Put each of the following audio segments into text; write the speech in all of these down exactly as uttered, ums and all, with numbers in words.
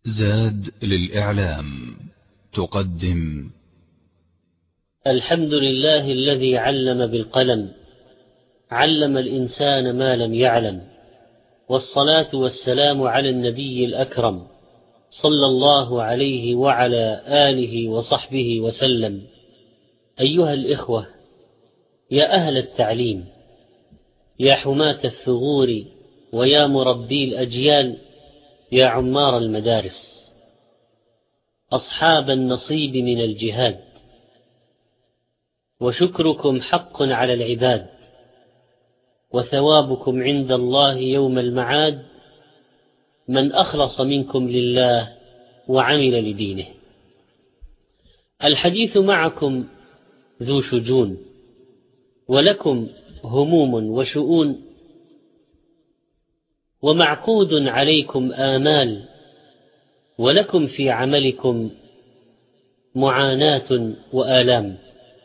زاد للإعلام تقدم الحمد لله الذي علم بالقلم، علم الإنسان ما لم يعلم، والصلاة والسلام على النبي الأكرم صلى الله عليه وعلى آله وصحبه وسلم. أيها الإخوة، يا أهل التعليم، يا حماة الثغور، ويا مربي الأجيال، يا عمار المدارس، أصحاب النصيب من الجهاد، وشكركم حق على العباد، وثوابكم عند الله يوم المعاد من أخلص منكم لله وعمل لدينه. الحديث معكم ذو شجون، ولكم هموم وشؤون، ومعقود عليكم آمال، ولكم في عملكم معاناة وآلام.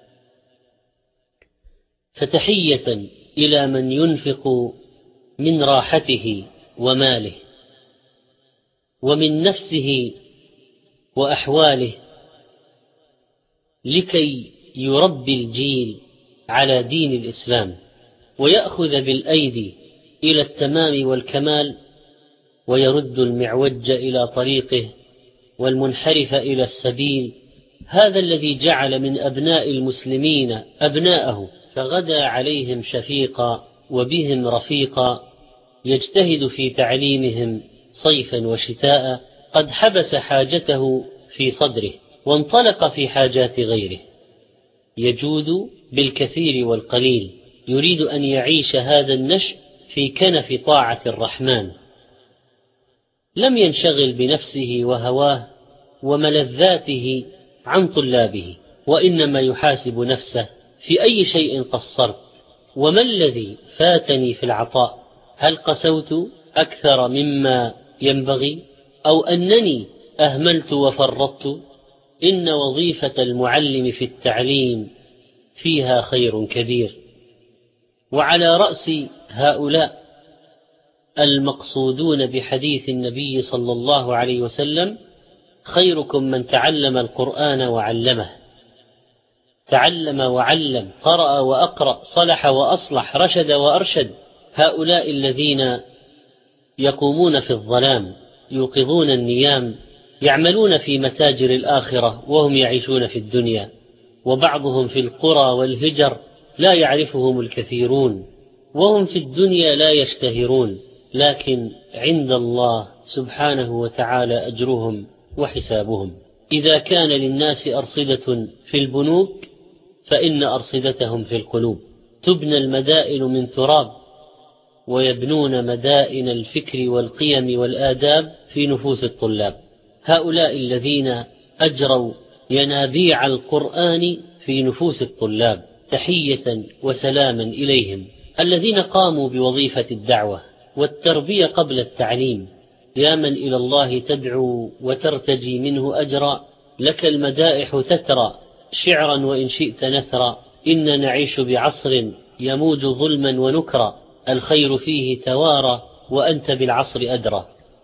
فتحية إلى من ينفق من راحته وماله ومن نفسه وأحواله لكي يربي الجيل على دين الإسلام، ويأخذ بالأيدي إلى التمام والكمال، ويرد المعوج إلى طريقه والمنحرف إلى السبيل. هذا الذي جعل من أبناء المسلمين أبناءه، فغدا عليهم شفيقا وبهم رفيقا، يجتهد في تعليمهم صيفا وشتاء، قد حبس حاجته في صدره وانطلق في حاجات غيره، يجود بالكثير والقليل، يريد أن يعيش هذا النشء في كنف طاعة الرحمن. لم ينشغل بنفسه وهواه وملذاته عن طلابه، وإنما يحاسب نفسه: في أي شيء قصرت؟ وما الذي فاتني في العطاء؟ هل قسوت أكثر مما ينبغي، أو أنني أهملت وفرطت؟ إن وظيفة المعلم في التعليم فيها خير كبير. وعلى رأس هؤلاء المقصودون بحديث النبي صلى الله عليه وسلم: خيركم من تعلم القرآن وعلمه. تعلم وعلم، قرأ وأقرأ، صلح وأصلح، رشد وأرشد. هؤلاء الذين يقومون في الظلام، يوقظون النيام، يعملون في متاجر الآخرة وهم يعيشون في الدنيا، وبعضهم في القرى والهجر لا يعرفهم الكثيرون، وهم في الدنيا لا يشتهرون، لكن عند الله سبحانه وتعالى أجرهم وحسابهم. إذا كان للناس أرصدة في البنوك، فإن أرصدتهم في القلوب. تبنى المدائن من تراب، ويبنون مدائن الفكر والقيم والآداب في نفوس الطلاب. هؤلاء الذين أجروا ينابيع القرآن في نفوس الطلاب، تحية وسلاما إليهم. الذين قاموا بوظيفة الدعوة والتربية قبل التعليم، يا من إلى الله تدعو وترتجي منه أجرا، لك المدائح تترى شعرا وإن شئت نثرا. إن نعيش بعصر يموج ظلما ونكرا، الخير فيه توارى وأنت بالعصر أدرى.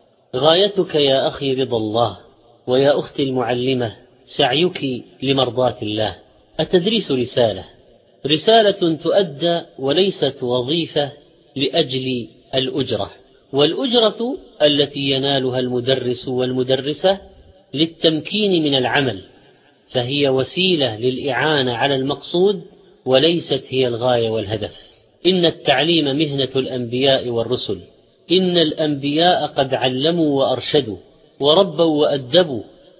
غايتك يا أخي رضا الله، ويا أختي المعلمة سعيك لمرضاة الله. التدريس رسالة، رسالة تؤدى وليست وظيفة لأجل الأجرة، والأجرة التي ينالها المدرس والمدرسة للتمكين من العمل، فهي وسيلة للإعانة على المقصود وليست هي الغاية والهدف. إن التعليم مهنة الأنبياء والرسل، إن الأنبياء قد علموا وأرشدوا وربوا وأدبوا.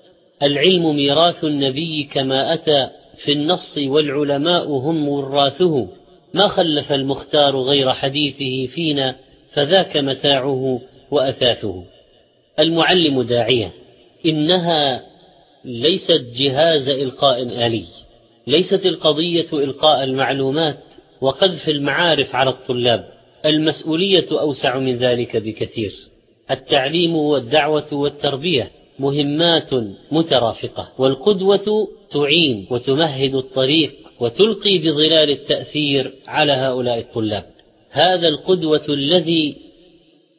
العلم ميراث النبي كما أتى في النص، والعلماء هم وراثه. ما خلف المختار غير حديثه فينا، فذاك متاعه وأثاثه. المعلم داعية، إنها ليست جهاز إلقاء آلي، ليست القضية إلقاء المعلومات وقذف المعارف على الطلاب. المسؤولية أوسع من ذلك بكثير. التعليم والدعوة والتربية مهمات مترافقة، والقدوة تعين وتمهد الطريق وتلقي بظلال التأثير على هؤلاء الطلاب. هذا القدوة الذي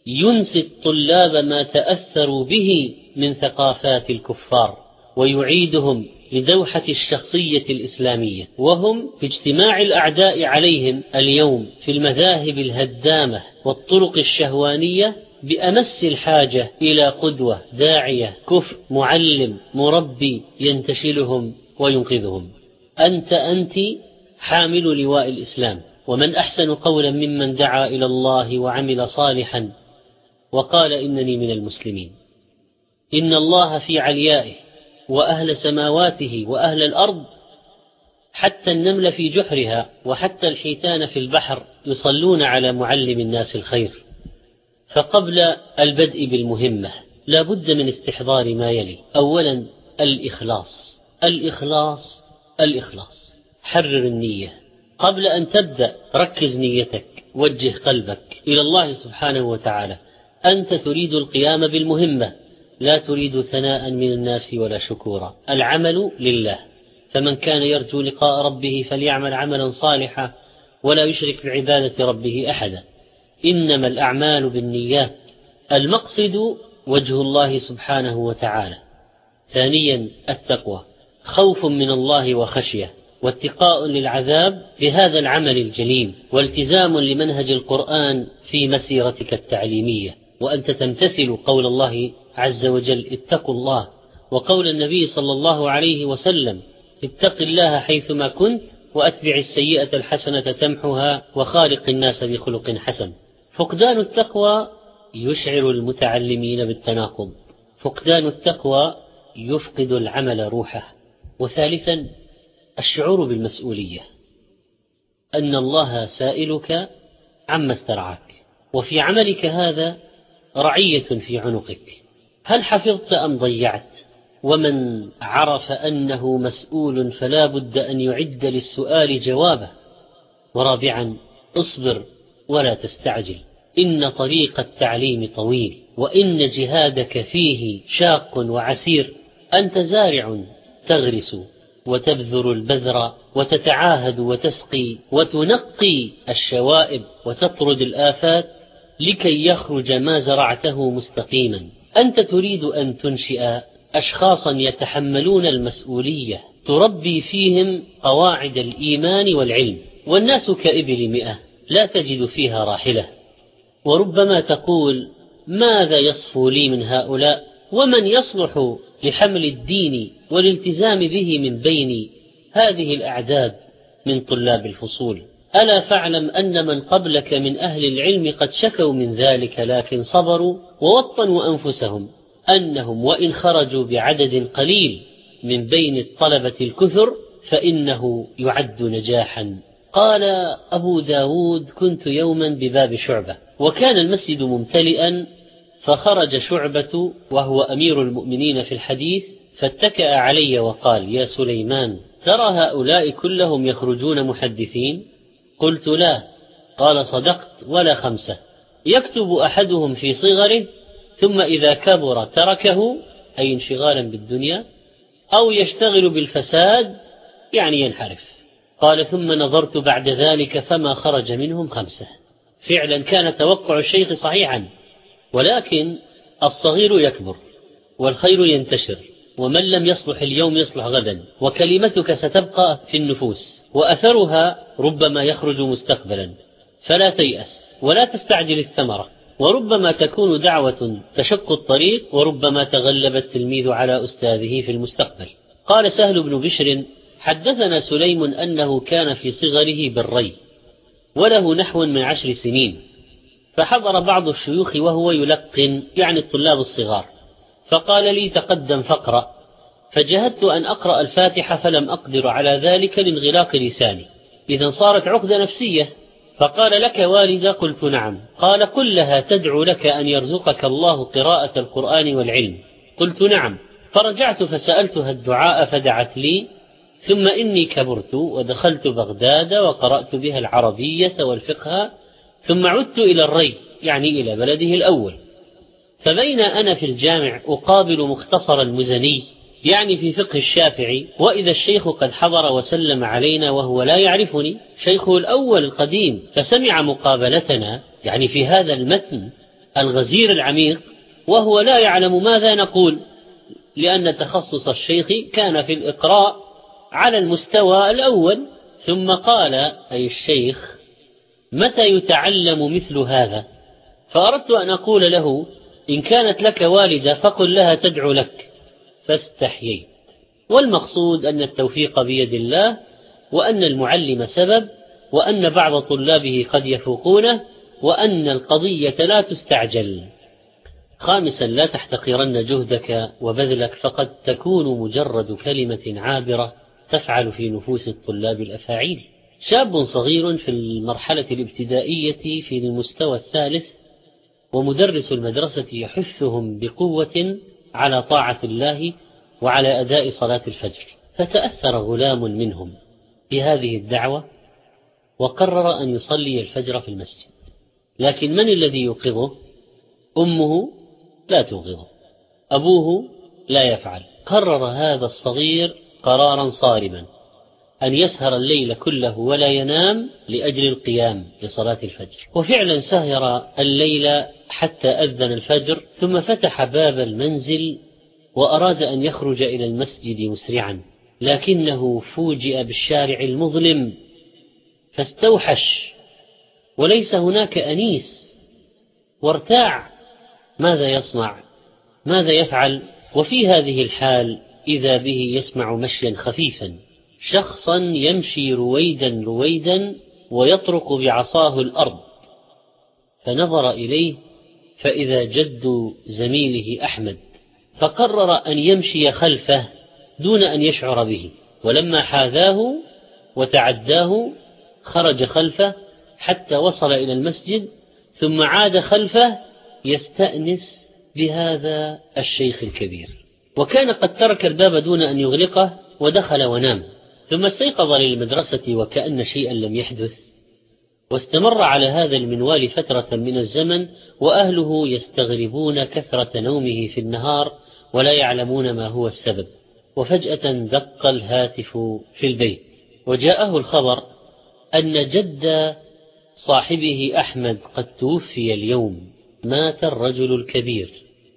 ينسي الطلاب ما تأثروا به من ثقافات الكفار، ويعيدهم لدوحة الشخصية الإسلامية، وهم في اجتماع الأعداء عليهم اليوم في المذاهب الهدامة والطرق الشهوانية بأمس الحاجة إلى قدوة، داعية، كفء، معلم، مربي ينتشلهم وينقذهم. أنت أنت حامل لواء الإسلام، ومن أحسن قولا ممن دعا إلى الله وعمل صالحا وقال إنني من المسلمين. إن الله في عليائه وأهل سماواته وأهل الأرض، حتى النمل في جحرها وحتى الحيتان في البحر يصلون على معلم الناس الخير. فقبل البدء بالمهمة لا بد من استحضار ما يلي. أولا الإخلاص الإخلاص الإخلاص. حرر النية قبل أن تبدأ، ركز نيتك، وجه قلبك إلى الله سبحانه وتعالى. أنت تريد القيام بالمهمة، لا تريد ثناء من الناس ولا شكورا. العمل لله، فمن كان يرجو لقاء ربه فليعمل عملا صالحا ولا يشرك بعبادة ربه أحدا. إنما الأعمال بالنيات. المقصد وجه الله سبحانه وتعالى. ثانيا التقوى، خوف من الله وخشية، واتقاء للعذاب بهذا العمل الجليل، والتزام لمنهج القرآن في مسيرتك التعليمية، وأنت تمتثل قول الله عز وجل اتقوا الله، وقول النبي صلى الله عليه وسلم اتق الله حيثما كنت وأتبع السيئة الحسنة تمحها وخالق الناس بخلق حسن. فقدان التقوى يشعر المتعلمين بالتناقض، فقدان التقوى يفقد العمل روحه. وثالثا الشعور بالمسؤولية، أن الله سائلك عما استرعاك، وفي عملك هذا رعية في عنقك. هل حفظت أم ضيعت؟ ومن عرف أنه مسؤول فلا بد أن يعد للسؤال جوابه. ورابعا اصبر ولا تستعجل، إن طريق التعليم طويل، وإن جهادك فيه شاق وعسير. أنت زارع تغرس وتبذر البذر وتتعاهد وتسقي وتنقي الشوائب وتطرد الآفات لكي يخرج ما زرعته مستقيما. أنت تريد أن تنشئ أشخاصا يتحملون المسؤولية، تربي فيهم قواعد الإيمان والعلم. والناس كإبل مئة لا تجد فيها راحلة. وربما تقول ماذا يصفو لي من هؤلاء، ومن يصلح لحمل الدين والالتزام به من بين هذه الأعداد من طلاب الفصول؟ ألا فاعلم أن من قبلك من أهل العلم قد شكوا من ذلك، لكن صبروا ووطنوا أنفسهم أنهم وإن خرجوا بعدد قليل من بين الطلبة الكثر فإنه يعد نجاحا. قال أبو داود كنت يوما بباب شعبة، وكان المسجد ممتلئا، فخرج شعبة وهو أمير المؤمنين في الحديث، فاتكأ علي وقال يا سليمان ترى هؤلاء كلهم يخرجون محدثين؟ قلت لا. قال صدقت ولا خمسة، يكتب أحدهم في صغره ثم إذا كبر تركه، أي انشغالا بالدنيا، أو يشتغل بالفساد يعني ينحرف. قال ثم نظرت بعد ذلك فما خرج منهم خمسة. فعلا كان توقع الشيخ صحيحا، ولكن الصغير يكبر والخير ينتشر، ومن لم يصلح اليوم يصلح غدا، وكلمتك ستبقى في النفوس وأثرها ربما يخرج مستقبلا. فلا تيأس ولا تستعجل الثمرة، وربما تكون دعوة تشق الطريق، وربما تغلب التلميذ على أستاذه في المستقبل. قال سهل بن بشر حدثنا سليم أنه كان في صغره بالري وله نحو من عشر سنين، فحضر بعض الشيوخ وهو يلقن يعني الطلاب الصغار، فقال لي تقدم فاقرأ، فجهدت أن أقرأ الفاتحة فلم أقدر على ذلك لانغلاق لساني، إذن صارت عقدة نفسية. فقال لك والدة؟ قلت نعم. قال قل لها تدعو لك أن يرزقك الله قراءة القرآن والعلم. قلت نعم. فرجعت فسألتها الدعاء فدعت لي، ثم إني كبرت ودخلت بغداد وقرأت بها العربية والفقه، ثم عدت إلى الري يعني إلى بلده الأول. فبين أنا في الجامع أقابل مختصر المزني يعني في فقه الشافعي، وإذا الشيخ قد حضر وسلم علينا وهو لا يعرفني، شيخه الأول القديم، فسمع مقابلتنا يعني في هذا المتن الغزير العميق وهو لا يعلم ماذا نقول، لأن تخصص الشيخ كان في الإقراء على المستوى الأول. ثم قال أي الشيخ: متى يتعلم مثل هذا؟ فأردت أن أقول له: إن كانت لك والدة فقل لها تدعو لك، فاستحييت. والمقصود أن التوفيق بيد الله، وأن المعلم سبب، وأن بعض طلابه قد يفوقونه، وأن القضية لا تستعجل. خامسا: لا تحتقرن جهدك وبذلك، فقد تكون مجرد كلمة عابرة تفعل في نفوس الطلاب الأفاعيل. شاب صغير في المرحلة الابتدائية في المستوى الثالث، ومدرس المدرسة يحثهم بقوة على طاعة الله وعلى أداء صلاة الفجر، فتأثر غلام منهم بهذه الدعوة وقرر أن يصلي الفجر في المسجد. لكن من الذي يوقظه؟ أمه لا توقظه، أبوه لا يفعل. قرر هذا الصغير قرارا صارما أن يسهر الليل كله ولا ينام لأجل القيام لصلاة الفجر. وفعلا سهر الليل حتى أذن الفجر، ثم فتح باب المنزل وأراد أن يخرج إلى المسجد مسرعا، لكنه فوجئ بالشارع المظلم فاستوحش، وليس هناك أنيس، وارتاع. ماذا يصنع؟ ماذا يفعل؟ وفي هذه الحال إذا به يسمع مشيا خفيفا، شخصا يمشي رويدا رويدا ويطرق بعصاه الأرض، فنظر إليه فإذا جد زميله أحمد، فقرر أن يمشي خلفه دون أن يشعر به. ولما حاذاه وتعداه خرج خلفه حتى وصل إلى المسجد، ثم عاد خلفه يستأنس بهذا الشيخ الكبير، وكان قد ترك الباب دون أن يغلقه ودخل ونام. ثم استيقظ للمدرسة وكأن شيئا لم يحدث، واستمر على هذا المنوال فترة من الزمن، وأهله يستغربون كثرة نومه في النهار ولا يعلمون ما هو السبب. وفجأة دق الهاتف في البيت، وجاءه الخبر أن جد صاحبه أحمد قد توفي اليوم، مات الرجل الكبير.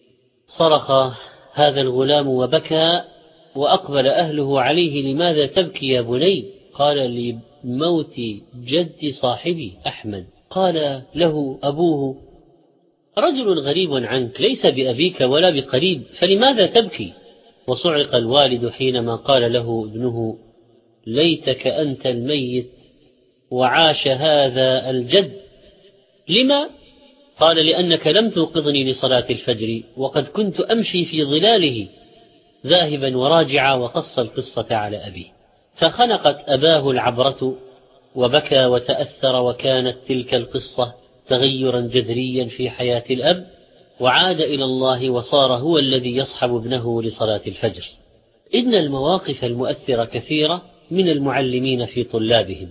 صرخ هذا الغلام وبكى، وأقبل أهله عليه: لماذا تبكي يا بني؟ قال: لموت جد صاحبي أحمد. قال له أبوه: رجل غريب عنك، ليس بأبيك ولا بقريب، فلماذا تبكي؟ وصعق الوالد حينما قال له ابنه: ليتك أنت الميت وعاش هذا الجد. لما؟ قال: لأنك لم توقظني لصلاة الفجر، وقد كنت أمشي في ظلاله ذاهبا وراجعا. وقص القصة على أبيه، فخنقت أباه العبرة وبكى وتأثر، وكانت تلك القصة تغيرا جذريا في حياة الأب، وعاد إلى الله وصار هو الذي يصحب ابنه لصلاة الفجر. إن المواقف المؤثرة كثيرة من المعلمين في طلابهم.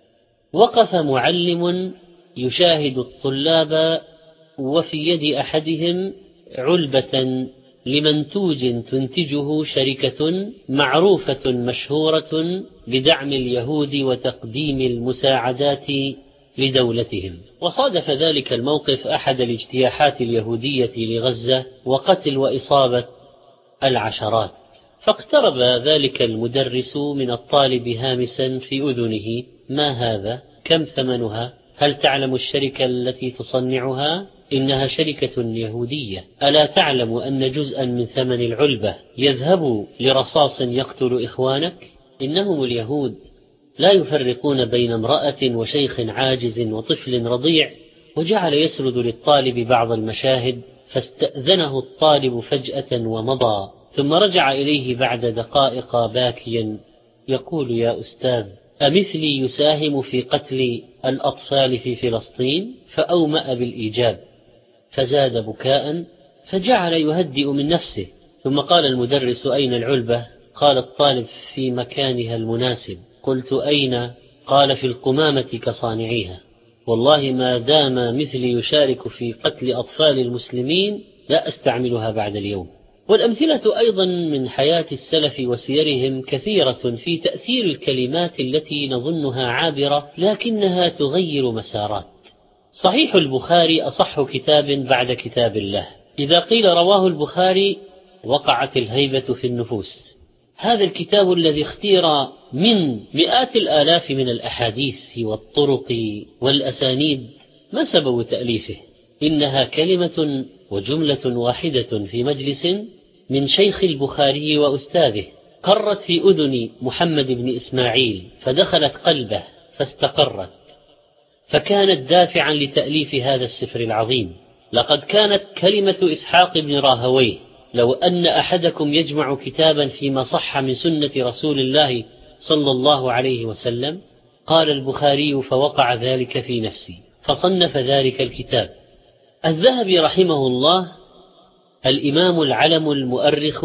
وقف معلم يشاهد الطلاب، وفي يد أحدهم علبة لمنتوج تنتجه شركة معروفة مشهورة بدعم اليهود وتقديم المساعدات لدولتهم. وصادف ذلك الموقف أحد الاجتياحات اليهودية لغزة، وقتل وإصابة العشرات. فاقترب ذلك المدرس من الطالب هامسا في أذنه: ما هذا؟ كم ثمنها؟ هل تعلم الشركة التي تصنعها؟ إنها شركة يهودية. ألا تعلم أن جزءا من ثمن العلبة يذهب لرصاص يقتل إخوانك؟ إنهم اليهود لا يفرقون بين امرأة وشيخ عاجز وطفل رضيع. وجعل يسرد للطالب بعض المشاهد، فاستأذنه الطالب فجأة ومضى، ثم رجع إليه بعد دقائق باكيا يقول: يا أستاذ، أمثلي يساهم في قتل الأطفال في فلسطين؟ فأومأ بالإيجاب، فزاد بكاء، فجعل يهدئ من نفسه. ثم قال المدرس: أين العلبة؟ قال الطالب: في مكانها المناسب. قلت: أين؟ قال: في القمامة كصانعيها. والله ما دام مثلي يشارك في قتل أطفال المسلمين لا أستعملها بعد اليوم. والأمثلة أيضا من حياة السلف وسيرهم كثيرة في تأثير الكلمات التي نظنها عابرة لكنها تغير مسارات. صحيح البخاري أصح كتاب بعد كتاب الله. إذا قيل رواه البخاري وقعت الهيبة في النفوس. هذا الكتاب الذي اختير من مئات الآلاف من الأحاديث والطرق والأسانيد، ما سبب تأليفه؟ إنها كلمة وجملة واحدة في مجلس من شيخ البخاري وأستاذه، قرت في أذن محمد بن إسماعيل فدخلت قلبه فاستقرت، فكانت دافعا لتأليف هذا السفر العظيم. لقد كانت كلمة إسحاق بن راهويه: لو أن أحدكم يجمع كتابا فيما صح من سنة رسول الله صلى الله عليه وسلم، قال البخاري فوقع ذلك في نفسي فصنف ذلك الكتاب. الذهبي رحمه الله الإمام العلم المؤرخ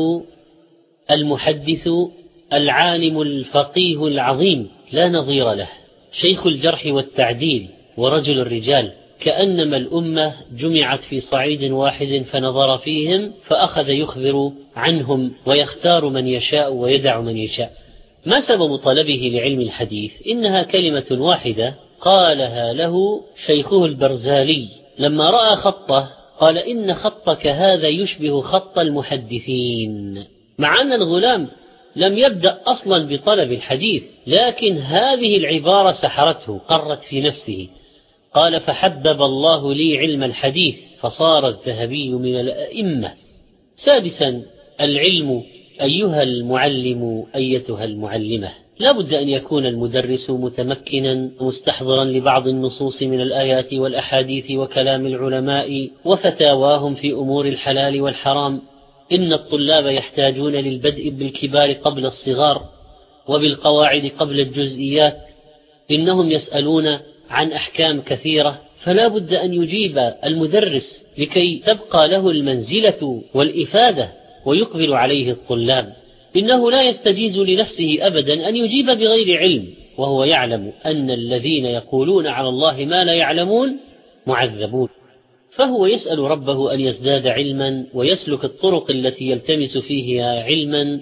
المحدث العالم الفقيه العظيم لا نظير له، شيخ الجرح والتعديل ورجل الرجال، كأنما الأمة جمعت في صعيد واحد فنظر فيهم فأخذ يخبر عنهم ويختار من يشاء ويدع من يشاء. ما سبب طلبه لعلم الحديث؟ إنها كلمة واحدة قالها له شيخه البرزالي لما رأى خطه، قال: إن خطك هذا يشبه خط المحدثين. مع أن الغلام لم يبدأ أصلا بطلب الحديث، لكن هذه العبارة سحرته، قرت في نفسه. قال: فحبب الله لي علم الحديث فصار الذهبي من الأئمة. سادسا، العلم أيها المعلم أيتها المعلمة. لا بد أن يكون المدرس متمكنا مستحضرا لبعض النصوص من الآيات والأحاديث وكلام العلماء وفتاواهم في أمور الحلال والحرام. إن الطلاب يحتاجون للبدء بالكبار قبل الصغار وبالقواعد قبل الجزئيات. إنهم يسألون عن أحكام كثيرة، فلا بد أن يجيب المدرس لكي تبقى له المنزلة والإفادة ويقبل عليه الطلاب. إنه لا يستجيز لنفسه أبدا أن يجيب بغير علم، وهو يعلم أن الذين يقولون على الله ما لا يعلمون معذبون. فهو يسأل ربه أن يزداد علما ويسلك الطرق التي يلتمس فيها علما،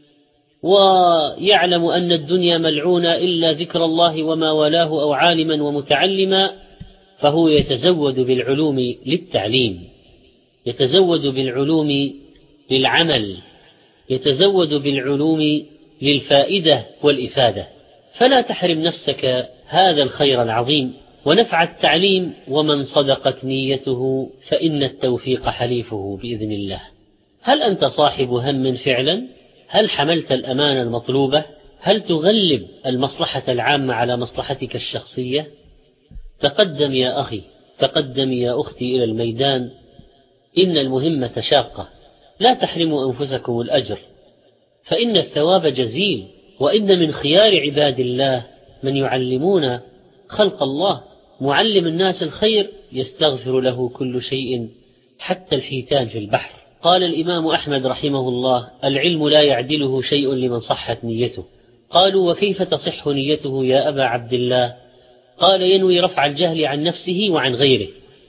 ويعلم أن الدنيا ملعونة إلا ذكر الله وما ولاه أو عالما ومتعلما، فهو يتزود بالعلوم للتعليم، يتزود بالعلوم للعمل، يتزود بالعلوم للفائدة والإفادة. فلا تحرم نفسك هذا الخير العظيم ونفع التعليم، ومن صدقت نيته فإن التوفيق حليفه بإذن الله. هل أنت صاحب هم فعلا؟ هل حملت الأمانة المطلوبة؟ هل تغلب المصلحة العامة على مصلحتك الشخصية؟ تقدم يا أخي، تقدم يا أختي إلى الميدان، إن المهمة شاقة. لا تحرموا أنفسكم الأجر، فإن الثواب جزيل. وإن من خيار عباد الله من يعلمون خلق الله. معلم الناس الخير يستغفر له كل شيء حتى الحيتان في البحر. قال الإمام أحمد رحمه الله: العلم لا يعدله شيء لمن صحت نيته. قالوا: وكيف تصح نيته يا أبا عبد الله؟ قال: ينوي رفع الجهل عن نفسه وعن غيره.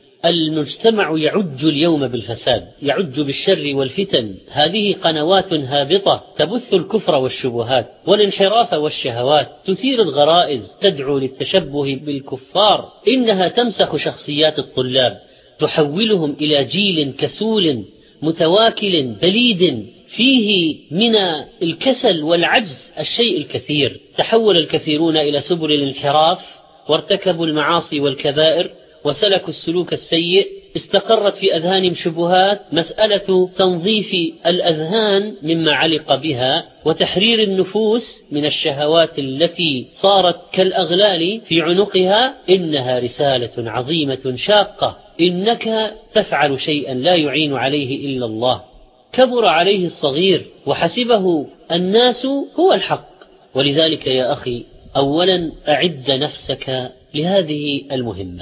المجتمع يعج اليوم بالفساد، يعج بالشر والفتن. هذه قنوات هابطة تبث الكفر والشبهات والانحراف والشهوات، تثير الغرائز، تدعو للتشبه بالكفار. إنها تمسخ شخصيات الطلاب، تحولهم إلى جيل كسول متواكل بليد فيه من الكسل والعجز الشيء الكثير. تحول الكثيرون إلى سبل الانحراف وارتكبوا المعاصي والكبائر وسلكوا السلوك السيء. استقرت في أذهانهم شبهات، مسألة تنظيف الأذهان مما علق بها وتحرير النفوس من الشهوات التي صارت كالأغلال في عنقها. إنها رسالة عظيمة شاقة. إنك تفعل شيئا لا يعين عليه إلا الله. كبر عليه الصغير وحسبه الناس هو الحق. ولذلك يا أخي، أولا أعد نفسك لهذه المهمة،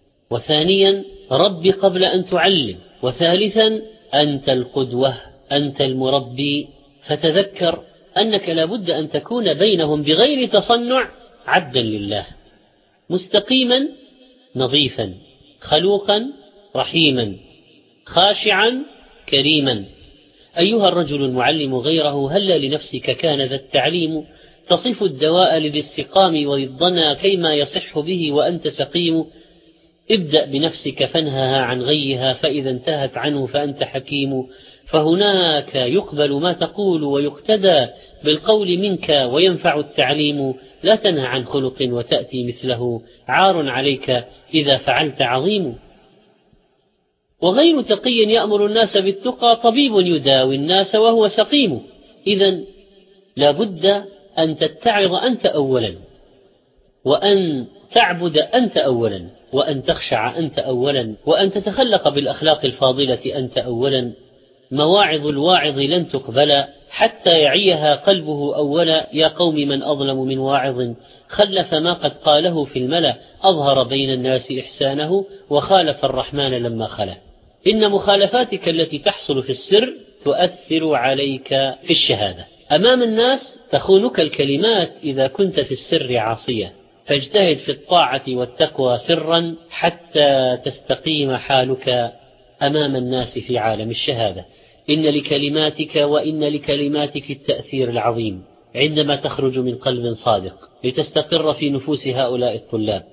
وثانيا رب قبل أن تعلم، وثالثا أنت القدوة، أنت المربي. فتذكر أنك لا بد أن تكون بينهم بغير تصنع عبدا لله، مستقيما نظيفا، خلوقا رحيما، خاشعا كريما. أيها الرجل المعلم غيره، هل لنفسك كان ذا التعليم تصف الدواء لذي السقام وضدنا كيما يصح به وأنت سقيم؟ ابدأ بنفسك فانهها عن غيها، فإذا انتهت عنه فأنت حكيم، فهناك يقبل ما تقول ويقتدى بالقول منك وينفع التعليم. لا تنهى عن خلق وتأتي مثله، عار عليك إذا فعلت عظيم. وغير تقي يأمر الناس بالتقى، طبيب يداوي الناس وهو سقيم. إذن لا بد أن تتعظ أنت أولا، وأن تعبد أنت أولا، وأن تخشع أنت أولا، وأن تتخلق بالأخلاق الفاضلة أنت أولا. مواعظ الواعظ لن تقبل حتى يعيها قلبه أولا. يا قوم من أظلم من واعظ خلف ما قد قاله في الملأ، أظهر بين الناس إحسانه وخالف الرحمن لما خلا. إن مخالفاتك التي تحصل في السر تؤثر عليك في الشهادة. أمام الناس تخونك الكلمات إذا كنت في السر عاصية، فاجتهد في الطاعة والتقوى سرا حتى تستقيم حالك أمام الناس في عالم الشهادة. إن لكلماتك وإن لكلماتك التأثير العظيم عندما تخرج من قلب صادق لتستقر في نفوس هؤلاء الطلاب.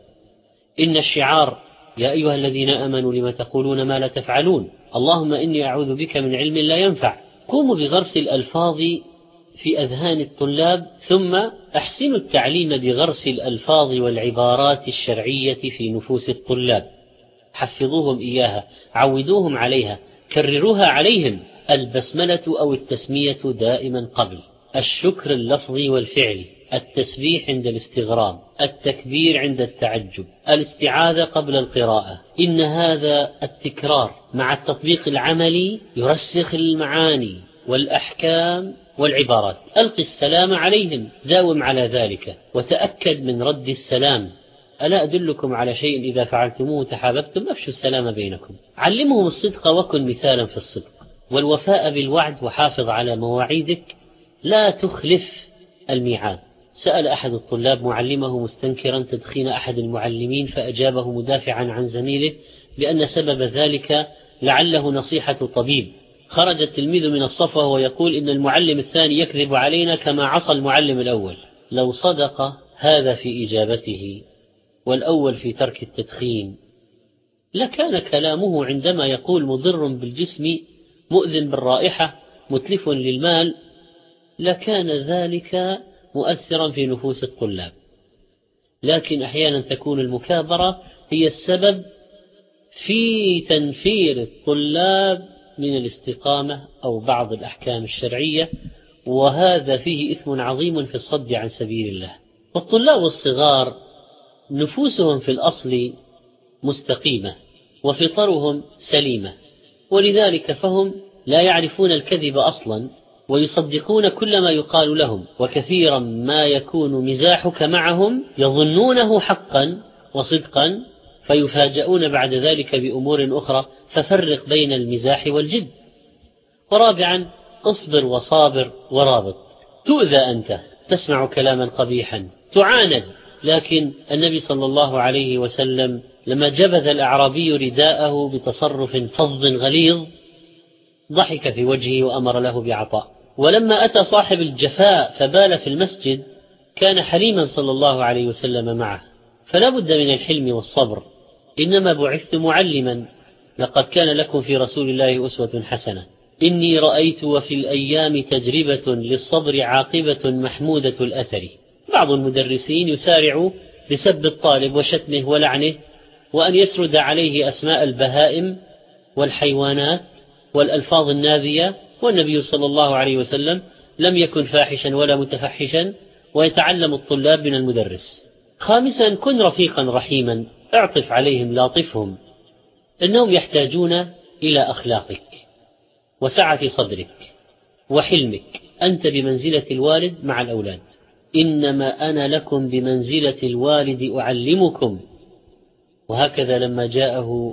إن الشعار يا أيها الذين آمنوا لما تقولون ما لا تفعلون، اللهم إني أعوذ بك من علم لا ينفع. قوموا بغرس الألفاظ في أذهان الطلاب، ثم أحسنوا التعليم بغرس الألفاظ والعبارات الشرعية في نفوس الطلاب. حفظوهم إياها، عودوهم عليها، كرروها عليهم. البسملة أو التسمية دائما قبل، الشكر اللفظي والفعلي، التسبيح عند الاستغرام، التكبير عند التعجب، الاستعاذة قبل القراءة. إن هذا التكرار مع التطبيق العملي يرسخ المعاني والأحكام والعبارات. ألق السلام عليهم، داوم على ذلك وتأكد من رد السلام. ألا أدلكم على شيء إذا فعلتموه تحاببتم؟ أفشوا السلام بينكم. علمهم الصدق وكن مثالا في الصدق والوفاء بالوعد، وحافظ على مواعيدك، لا تخلف الميعاد. سأل أحد الطلاب معلمه مستنكرا تدخين أحد المعلمين، فأجابه مدافعا عن زميله بأن سبب ذلك لعله نصيحة طبيب. خرج التلميذ من الصف وهو يقول إن المعلم الثاني يكذب علينا كما عصى المعلم الأول. لو صدق هذا في إجابته والأول في ترك التدخين لكان كلامه عندما يقول مضر بالجسم مؤذن بالرائحة متلف للمال لكان ذلك مؤثرا في نفوس الطلاب. لكن أحيانا تكون المكابرة هي السبب في تنفير الطلاب من الاستقامة أو بعض الأحكام الشرعية، وهذا فيه إثم عظيم في الصد عن سبيل الله. والطلاب الصغار نفوسهم في الأصل مستقيمة وفطرهم سليمة، ولذلك فهم لا يعرفون الكذب أصلا ويصدقون كل ما يقال لهم، وكثيرا ما يكون مزاحك معهم يظنونه حقا وصدقا فيفاجؤون بعد ذلك بأمور أخرى. ففرق بين المزاح والجد. ورابعا اصبر وصابر ورابط. تؤذى أنت، تسمع كلاما قبيحا، تعاند، لكن النبي صلى الله عليه وسلم لما جبذ الأعرابي رداءه بتصرف فظ غليظ ضحك في وجهه وأمر له بعطاء. ولما أتى صاحب الجفاء فبال في المسجد كان حليما صلى الله عليه وسلم معه. فلا بد من الحلم والصبر. إنما بعثت معلما، لقد كان لكم في رسول الله أسوة حسنة. إني رأيت وفي الأيام تجربة للصبر عاقبة محمودة الأثر. بعض المدرسين يسارع بسب الطالب وشتمه ولعنه وأن يسرد عليه أسماء البهائم والحيوانات والألفاظ النابية، والنبي صلى الله عليه وسلم لم يكن فاحشا ولا متفحشا، ويتعلم الطلاب من المدرس. خامسا كن رفيقا رحيما، اعطف عليهم لاطفهم، إنهم يحتاجون إلى أخلاقك وسعة صدرك وحلمك. أنت بمنزلة الوالد مع الأولاد. إنما أنا لكم بمنزلة الوالد أعلمكم. وهكذا لما جاءه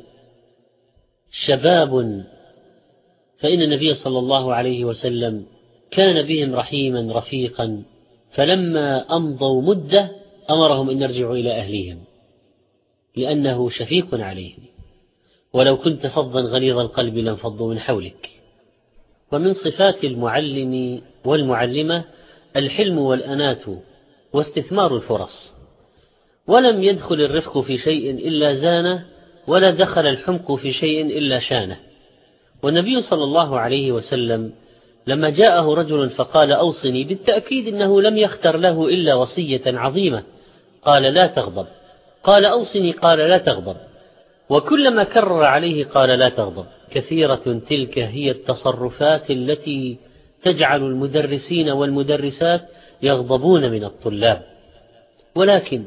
شباب فإن النبي صلى الله عليه وسلم كان بهم رحيما رفيقا، فلما أمضوا مدة أمرهم أن يرجعوا إلى أهليهم لأنه شفيق عليهم. ولو كنت فظا غليظ القلب لانفضوا من حولك. ومن صفات المعلم والمعلمة الحلم والأنات واستثمار الفرص. ولم يدخل الرفق في شيء إلا زانه، ولا دخل الحمق في شيء إلا شانه. والنبي صلى الله عليه وسلم لما جاءه رجل فقال أوصني، بالتأكيد إنه لم يختر له إلا وصية عظيمة، قال لا تغضب، قال أوصني، قال لا تغضب، وكلما كرر عليه قال لا تغضب. كثيرة تلك هي التصرفات التي تجعل المدرسين والمدرسات يغضبون من الطلاب. ولكن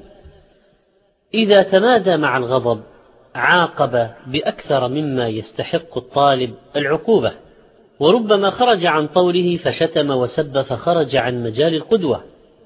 إذا تمادى مع الغضب عاقب بأكثر مما يستحق الطالب العقوبة، وربما خرج عن طوله فشتم وسب فخرج عن مجال القدوة.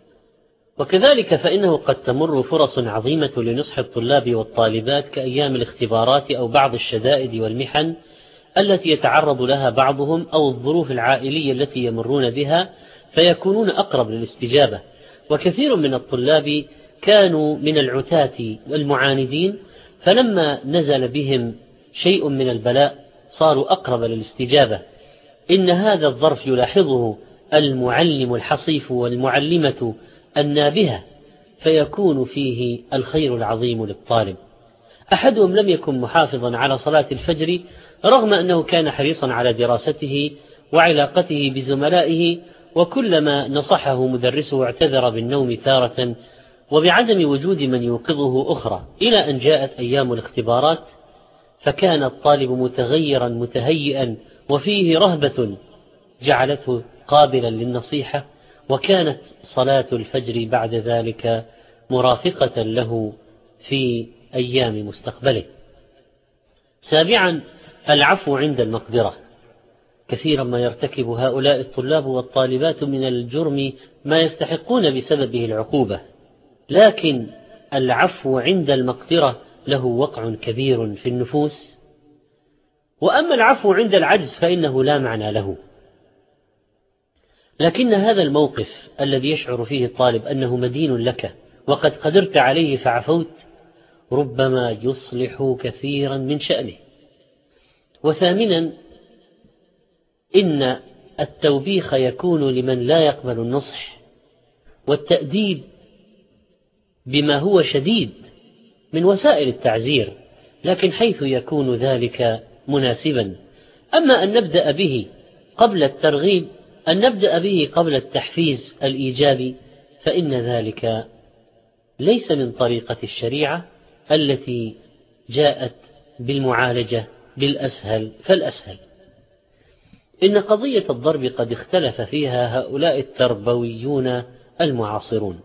وكذلك فإنه قد تمر فرص عظيمة لنصح الطلاب والطالبات كأيام الاختبارات أو بعض الشدائد والمحن التي يتعرض لها بعضهم، أو الظروف العائلية التي يمرون بها، فيكونون أقرب للاستجابة. وكثير من الطلاب كانوا من العتاة المعاندين، فلما نزل بهم شيء من البلاء صاروا أقرب للاستجابة. إن هذا الظرف يلاحظه المعلم الحصيف والمعلمة النابهة، فيكون فيه الخير العظيم للطالب. أحدهم لم يكن محافظا على صلاة الفجر رغم أنه كان حريصا على دراسته وعلاقته بزملائه، وكلما نصحه مدرسه اعتذر بالنوم تارة وبعدم وجود من يوقظه أخرى، إلى أن جاءت أيام الاختبارات فكان الطالب متغيرا متهيئا وفيه رهبة جعلته قابلا للنصيحة، وكانت صلاة الفجر بعد ذلك مرافقة له في أيام مستقبله. سابعا، العفو عند المقدرة. كثيرا ما يرتكب هؤلاء الطلاب والطالبات من الجرم ما يستحقون بسببه العقوبة، لكن العفو عند المقدرة له وقع كبير في النفوس. وأما العفو عند العجز فإنه لا معنى له، لكن هذا الموقف الذي يشعر فيه الطالب أنه مدين لك وقد قدرت عليه فعفوت ربما يصلح كثيرا من شأنه. وثامنا، إن التوبيخ يكون لمن لا يقبل النصح، والتأديب بما هو شديد من وسائل التعزير، لكن حيث يكون ذلك مناسبا. أما أن نبدأ به قبل الترغيب، أن نبدأ به قبل التحفيز الإيجابي، فإن ذلك ليس من طريقة الشريعة التي جاءت بالمعالجة بالأسهل فالأسهل. إن قضية الضرب قد اختلف فيها هؤلاء التربويون المعاصرون،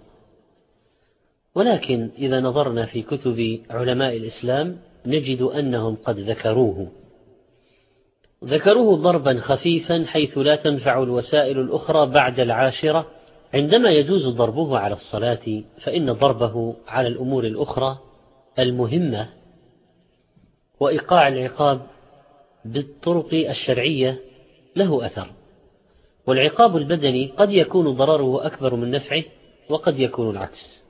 ولكن إذا نظرنا في كتب علماء الإسلام نجد أنهم قد ذكروه ذكروه ضربا خفيفا حيث لا تنفع الوسائل الأخرى بعد العاشرة، عندما يجوز ضربه على الصلاة فإن ضربه على الأمور الأخرى المهمة وإيقاع العقاب بالطرق الشرعية له أثر. والعقاب البدني قد يكون ضرره أكبر من نفعه وقد يكون العكس،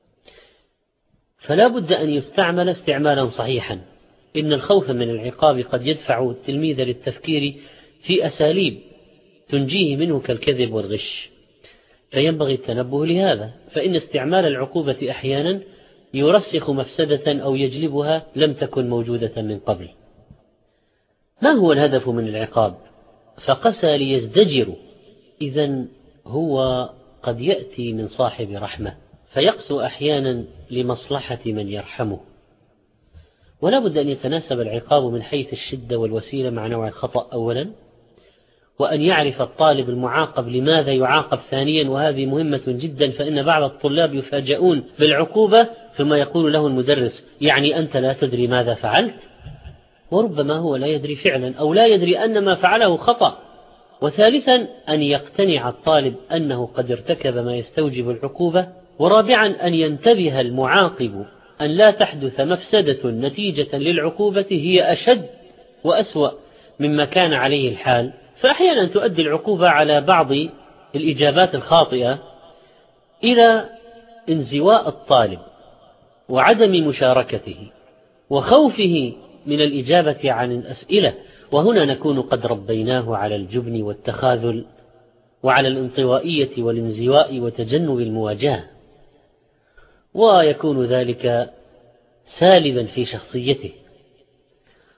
فلا بد أن يستعمل استعمالا صحيحا. إن الخوف من العقاب قد يدفع التلميذ للتفكير في أساليب تنجيه منه كالكذب والغش، فينبغي التنبه لهذا، فإن استعمال العقوبة أحيانا يرسخ مفسدة أو يجلبها لم تكن موجودة من قبل. ما هو الهدف من العقاب؟ فقسى ليزدجروا، إذن هو قد يأتي من صاحب رحمة فيقسو أحيانا لمصلحة من يرحمه. ولا بد أن يتناسب العقاب من حيث الشدة والوسيلة مع نوع الخطأ أولا، وأن يعرف الطالب المعاقب لماذا يعاقب ثانيا، وهذه مهمة جدا، فإن بعض الطلاب يفاجؤون بالعقوبة ثم يقول له المدرس يعني أنت لا تدري ماذا فعلت، وربما هو لا يدري فعلا أو لا يدري أن ما فعله خطأ. وثالثا، أن يقتنع الطالب أنه قد ارتكب ما يستوجب العقوبة. ورابعا، أن ينتبه المعاقب أن لا تحدث مفسدة نتيجة للعقوبة هي أشد وأسوأ مما كان عليه الحال، فأحيانا تؤدي العقوبة على بعض الإجابات الخاطئة إلى انزواء الطالب وعدم مشاركته وخوفه من الإجابة عن الأسئلة، وهنا نكون قد ربيناه على الجبن والتخاذل وعلى الانطوائية والانزواء وتجنب المواجهة، ويكون ذلك سالبا في شخصيته.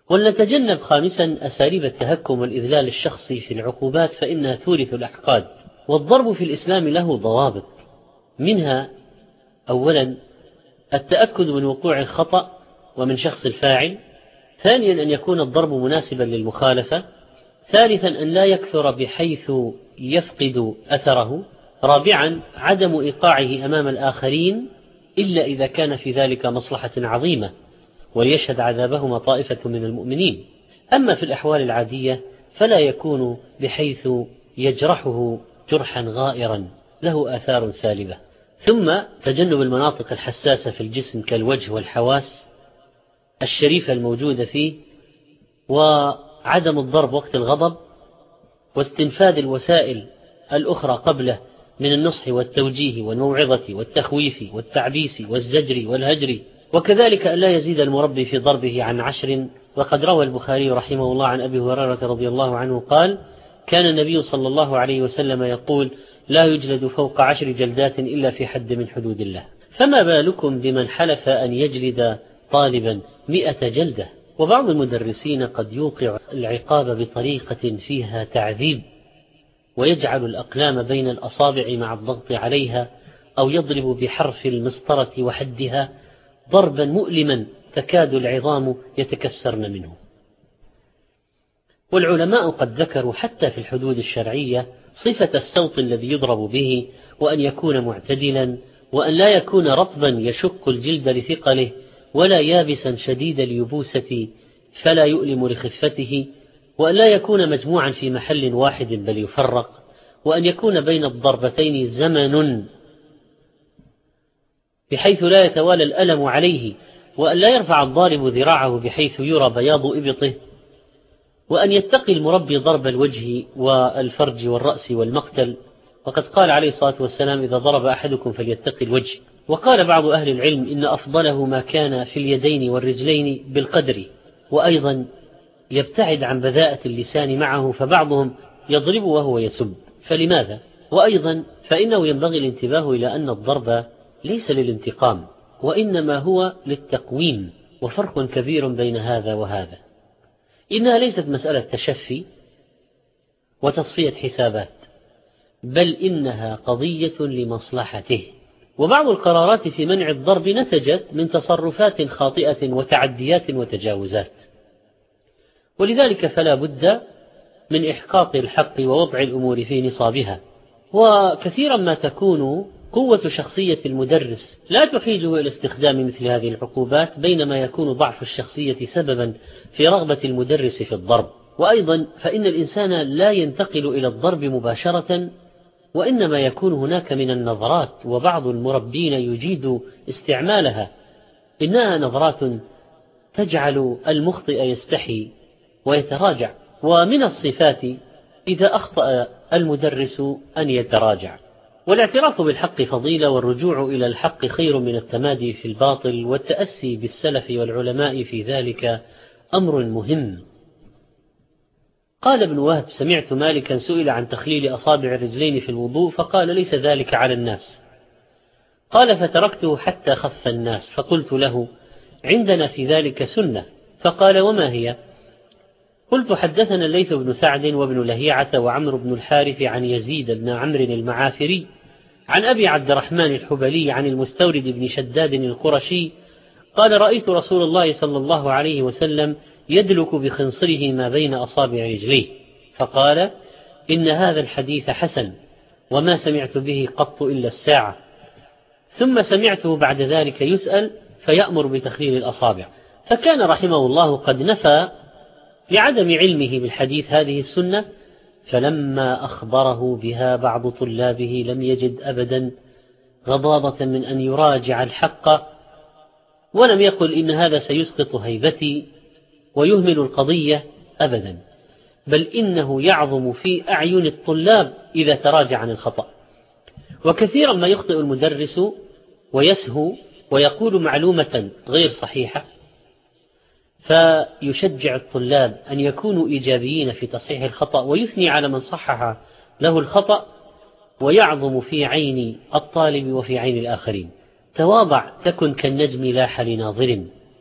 ولنتجنب خامسا أساليب التهكم والإذلال الشخصي في العقوبات، فإنها تورث الأحقاد. والضرب في الإسلام له ضوابط، منها أولا التأكد من وقوع الخطأ ومن شخص الفاعل، ثانيا أن يكون الضرب مناسبا للمخالفة، ثالثا أن لا يكثر بحيث يفقد أثره، رابعا عدم إيقاعه أمام الآخرين إلا إذا كان في ذلك مصلحة عظيمة وليشهد عذابهما طائفة من المؤمنين. أما في الأحوال العادية فلا يكون بحيث يجرحه جرحا غائرا له آثار سالبة. ثم تجنب المناطق الحساسة في الجسم كالوجه والحواس الشريفة الموجودة فيه، وعدم الضرب وقت الغضب، واستنفاذ الوسائل الأخرى قبله من النصح والتوجيه والموعظة والتخويف والتعبيس والزجر والهجر، وكذلك أن لا يزيد المربي في ضربه عن عشر. وقد روى البخاري رحمه الله عن أبي هريرة رضي الله عنه قال: كان النبي صلى الله عليه وسلم يقول: لا يجلد فوق عشر جلدات إلا في حد من حدود الله. فما بالكم بمن حلف أن يجلد طالبا مئة جلدة؟ وبعض المدرسين قد يوقع العقاب بطريقة فيها تعذيب، ويجعل الأقلام بين الأصابع مع الضغط عليها، أو يضرب بحرف المسطرة وحدها ضربا مؤلما تكاد العظام يتكسرن منه. والعلماء قد ذكروا حتى في الحدود الشرعية صفة الصوت الذي يضرب به، وأن يكون معتدلا، وأن لا يكون رطبا يشق الجلد لثقله، ولا يابسا شديد اليبوسة فلا يؤلم لخفته، وأن لا يكون مجموعا في محل واحد بل يفرق، وأن يكون بين الضربتين زمن بحيث لا يتوالى الألم عليه، وأن لا يرفع الضارب ذراعه بحيث يرى بياض إبطه، وأن يتقي المربي ضرب الوجه والفرج والرأس والمقتل. وقد قال عليه الصلاة والسلام: إذا ضرب أحدكم فليتقي الوجه. وقال بعض أهل العلم: إن أفضله ما كان في اليدين والرجلين بالقدر، وأيضا يبتعد عن بذاءة اللسان معه، فبعضهم يضرب وهو يسب، فلماذا؟ وأيضا فإنه ينبغي الانتباه إلى أن الضرب ليس للانتقام، وإنما هو للتقويم، وفرق كبير بين هذا وهذا. إنها ليست مسألة تشفي وتصفية حسابات، بل إنها قضية لمصلحته. وبعض القرارات في منع الضرب نتجت من تصرفات خاطئة وتعديات وتجاوزات، ولذلك فلا بد من إحقاق الحق ووضع الأمور في نصابها. وكثيرا ما تكون قوة شخصية المدرس لا تحيجه إلى استخدام مثل هذه العقوبات، بينما يكون ضعف الشخصية سببا في رغبة المدرس في الضرب. وأيضا فإن الإنسان لا ينتقل إلى الضرب مباشرة، وإنما يكون هناك من النظرات، وبعض المربين يجيد استعمالها. إنها نظرات تجعل المخطئ يستحي ويتراجع، ومن الصفات إذا أخطأ المدرس أن يتراجع. والاعتراف بالحق فضيلة، والرجوع إلى الحق خير من التمادي في الباطل، والتأسي بالسلف والعلماء في ذلك أمر مهم. قال ابن وهب: سمعت مالكا سئل عن تخليل أصابع الرجلين في الوضوء فقال: ليس ذلك على الناس. قال: فتركته حتى خف الناس، فقلت له: عندنا في ذلك سنة. فقال: وما هي؟ قلت: حدثنا الليث بن سعد وابن لهيعة وعمرو بن الحارث عن يزيد بن عمرو المعافري عن أبي عبد الرحمن الحبلي عن المستورد بن شداد القرشي قال: رأيت رسول الله صلى الله عليه وسلم يدلك بخنصره ما بين أصابع رجليه، فقال: إن هذا الحديث حسن، وما سمعت به قط إلا الساعة. ثم سمعته بعد ذلك يسأل فيأمر بتخليل الأصابع. فكان رحمه الله قد نفى لعدم علمه بالحديث هذه السنة، فلما أخبره بها بعض طلابه لم يجد أبدا غضاضة من أن يراجع الحق، ولم يقل إن هذا سيسقط هيبتي ويهمل القضية أبدا، بل إنه يعظم في أعين الطلاب إذا تراجع عن الخطأ. وكثيرا ما يخطئ المدرس ويسهو ويقول معلومة غير صحيحة، فيشجع الطلاب أن يكونوا إيجابيين في تصحيح الخطأ، ويثني على من صحح له الخطأ، ويعظم في عين الطالب وفي عين الآخرين. تواضع تكن كالنجم لاح لناظر،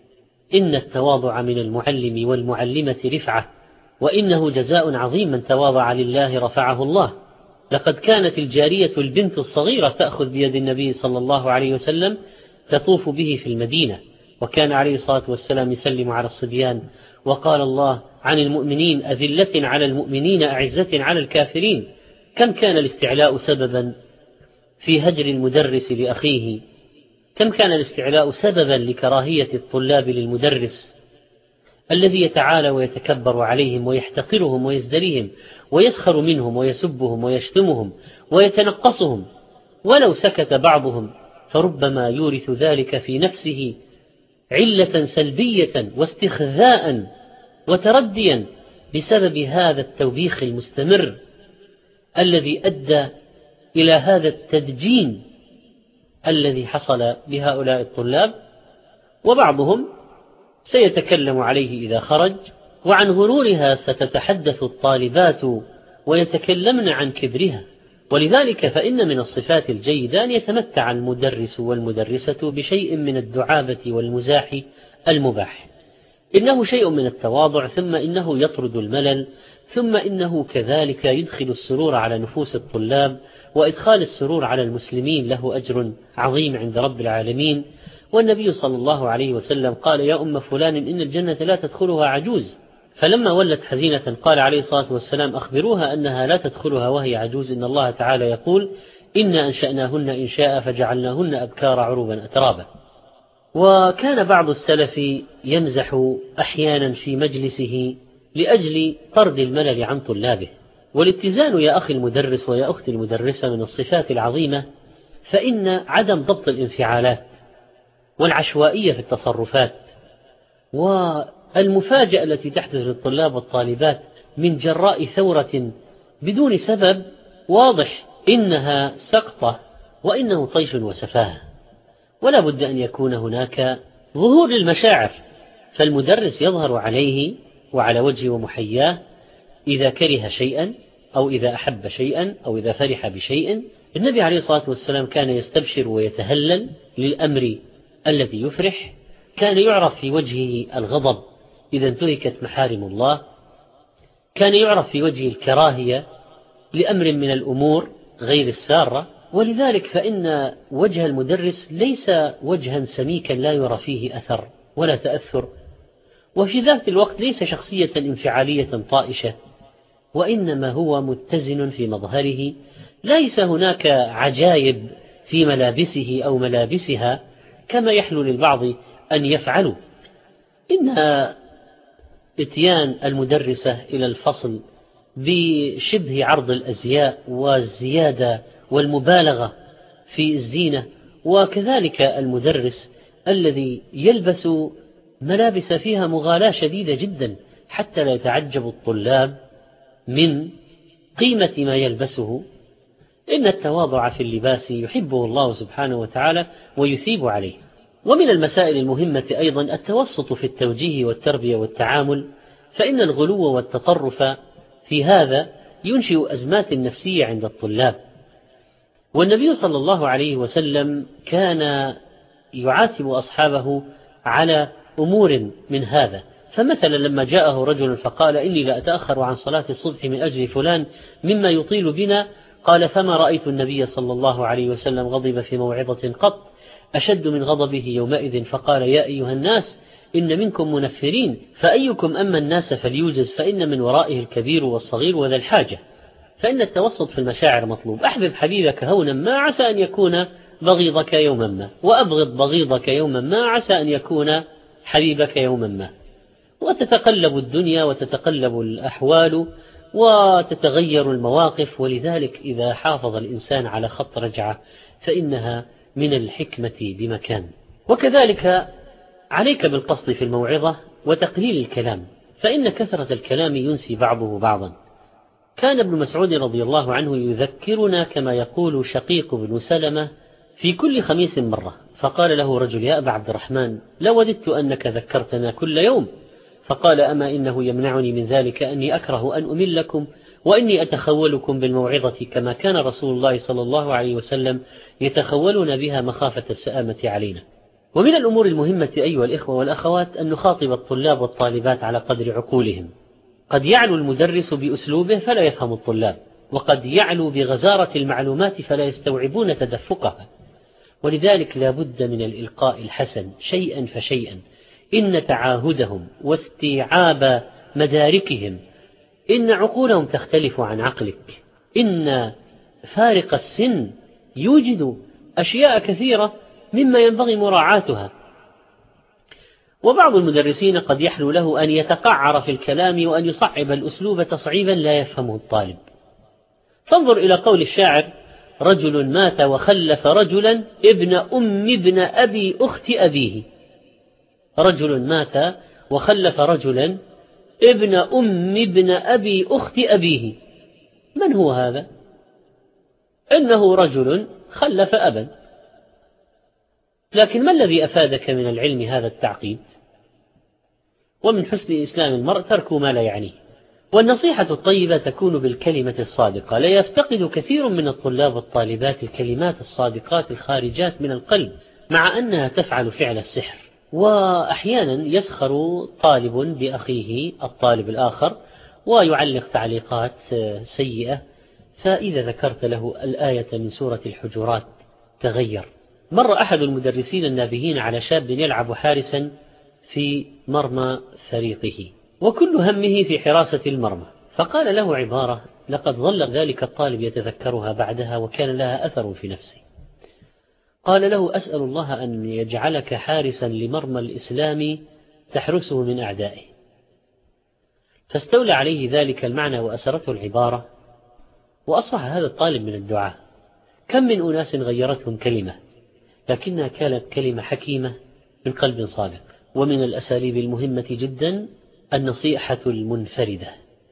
إن التواضع من المعلم والمعلمة رفعة، وإنه جزاء عظيم من تواضع لله رفعه الله. لقد كانت الجارية البنت الصغيرة تأخذ بيد النبي صلى الله عليه وسلم تطوف به في المدينة، وكان عليه الصلاة والسلام يسلم على الصبيان، وقال الله عن المؤمنين أذلة على المؤمنين أعزة على الكافرين. كم كان الاستعلاء سببا في هجر المدرس لأخيه، كم كان الاستعلاء سببا لكراهية الطلاب للمدرس الذي يتعالى ويتكبر عليهم ويحتقرهم ويزدريهم ويسخر منهم ويسبهم ويشتمهم ويتنقصهم. ولو سكت بعضهم فربما يورث ذلك في نفسه علة سلبية واستخذاء وترديا بسبب هذا التوبيخ المستمر الذي أدى إلى هذا التدجين الذي حصل بهؤلاء الطلاب. وبعضهم سيتكلم عليه إذا خرج، وعن غرورها ستتحدث الطالبات ويتكلمن عن كبرها. ولذلك فإن من الصفات الجيدة أن يتمتع المدرس والمدرسة بشيء من الدعابة والمزاح المباح، إنه شيء من التواضع، ثم إنه يطرد الملل، ثم إنه كذلك يدخل السرور على نفوس الطلاب، وإدخال السرور على المسلمين له أجر عظيم عند رب العالمين. والنبي صلى الله عليه وسلم قال: يا أم فلان إن الجنة لا تدخلها عجوز. فلما ولت حزينة قال عليه الصلاة والسلام: أخبروها أنها لا تدخلها وهي عجوز، إن الله تعالى يقول: إنا أنشأناهن إنشاء فجعلناهن أبكار عروبا أترابا. وكان بعض السلف يمزح أحيانا في مجلسه لأجل طرد الملل عن طلابه. والاتزان يا أخي المدرس ويا أختي المدرسة من الصفات العظيمة، فإن عدم ضبط الانفعالات والعشوائية في التصرفات والمفاجأة التي تحدث للطلاب والطالبات من جراء ثورة بدون سبب واضح إنها سقطة وإنه طيش وسفاهة. ولا بد أن يكون هناك ظهور للمشاعر، فالمدرس يظهر عليه وعلى وجهه ومحياه إذا كره شيئا أو إذا أحب شيئا أو إذا فرح بشيء. النبي عليه الصلاة والسلام كان يستبشر ويتهلل للأمر الذي يفرح، كان يعرف في وجهه الغضب إذا انتهكت محارم الله، كان يعرف في وجهه الكراهية لأمر من الأمور غير السارة. ولذلك فإن وجه المدرس ليس وجها سميكا لا يرى فيه أثر ولا تأثر، وفي ذات الوقت ليس شخصية انفعالية طائشة، وإنما هو متزن في مظهره، ليس هناك عجائب في ملابسه أو ملابسها كما يحلو للبعض أن يفعلوا. إن اتيان المدرسة إلى الفصل بشبه عرض الأزياء والزيادة والمبالغة في الزينة، وكذلك المدرس الذي يلبس ملابس فيها مغالاة شديدة جدا حتى لا يتعجب الطلاب من قيمة ما يلبسه. إن التواضع في اللباس يحبه الله سبحانه وتعالى ويثيب عليه. ومن المسائل المهمة أيضا التوسط في التوجيه والتربية والتعامل، فإن الغلو والتطرف في هذا ينشئ أزمات نفسية عند الطلاب. والنبي صلى الله عليه وسلم كان يعاتب أصحابه على أمور من هذا. فمثلا لما جاءه رجل فقال: إني لا أتأخر عن صلاة الصبح من أجل فلان مما يطيل بنا، قال: فما رأيت النبي صلى الله عليه وسلم غضب في موعظة قط أشد من غضبه يومئذ، فقال: يا أيها الناس إن منكم منفرين، فأيكم أما الناس فليوجز، فإن من ورائه الكبير والصغير وذا الحاجة. فإن التوسط في المشاعر مطلوب. أحبب حبيبك هونا ما عسى أن يكون بغيضك يوما ما، وأبغض بغيضك يوما ما عسى أن يكون حبيبك يوما ما. وتتقلب الدنيا وتتقلب الأحوال وتتغير المواقف، ولذلك إذا حافظ الإنسان على خط رجعة فإنها من الحكمة بمكان. وكذلك عليك بالقصد في الموعظة وتقليل الكلام، فإن كثرة الكلام ينسي بعضه بعضا. كان ابن مسعود رضي الله عنه يذكرنا كما يقول شقيق بن سلمة في كل خميس مرة، فقال له رجل: يا أبا عبد الرحمن لوددت أنك ذكرتنا كل يوم. فقال: أما إنه يمنعني من ذلك أني أكره أن أملكم، وإني أتخولكم بالموعظة كما كان رسول الله صلى الله عليه وسلم يتخولنا بها مخافة السآمة علينا. ومن الأمور المهمة أيها الإخوة والأخوات أن نخاطب الطلاب والطالبات على قدر عقولهم. قد يعلو المدرس بأسلوبه فلا يفهم الطلاب، وقد يعلو بغزارة المعلومات فلا يستوعبون تدفقها، ولذلك لا بد من الإلقاء الحسن شيئا فشيئا، إن تعاهدهم واستيعاب مداركهم، إن عقولهم تختلف عن عقلك، إن فارق السن يوجد أشياء كثيرة مما ينبغي مراعاتها. وبعض المدرسين قد يحلو له أن يتقعر في الكلام وأن يصعب الأسلوب تصعيبا لا يفهمه الطالب. فانظر إلى قول الشاعر: رجل مات وخلف رجلا ابن أم ابن أبي أخت أبيه. رجل مات وخلف رجلا ابن أم ابن أبي أخت أبيه. من هو هذا؟ إنه رجل خلف أبا. لكن ما الذي أفادك من العلم هذا التعقيد؟ ومن حسن إسلام المرء ترك ما لا يعنيه. والنصيحة الطيبة تكون بالكلمة الصادقة. لا يفتقد كثير من الطلاب والطالبات الكلمات الصادقات الخارجات من القلب، مع أنها تفعل فعل السحر. وأحيانا يسخر طالب بأخيه الطالب الآخر ويعلق تعليقات سيئة، فإذا ذكرت له الآية من سورة الحجرات تغير. مر أحد المدرسين النابهين على شاب يلعب حارسا في مرمى فريقه، وكل همه في حراسة المرمى، فقال له عبارة لقد ظل ذلك الطالب يتذكرها بعدها وكان لها أثر في نفسه. قال له: أسأل الله أن يجعلك حارسا لمرمى الإسلام تحرسه من أعدائه. فاستولى عليه ذلك المعنى وأسرته العبارة، وأصبح هذا الطالب من الدعاء. كم من أناس غيرتهم كلمة، لكنها كانت كلمة حكيمة من قلب صادق. ومن الأساليب المهمة جدا النصيحة المنفردة.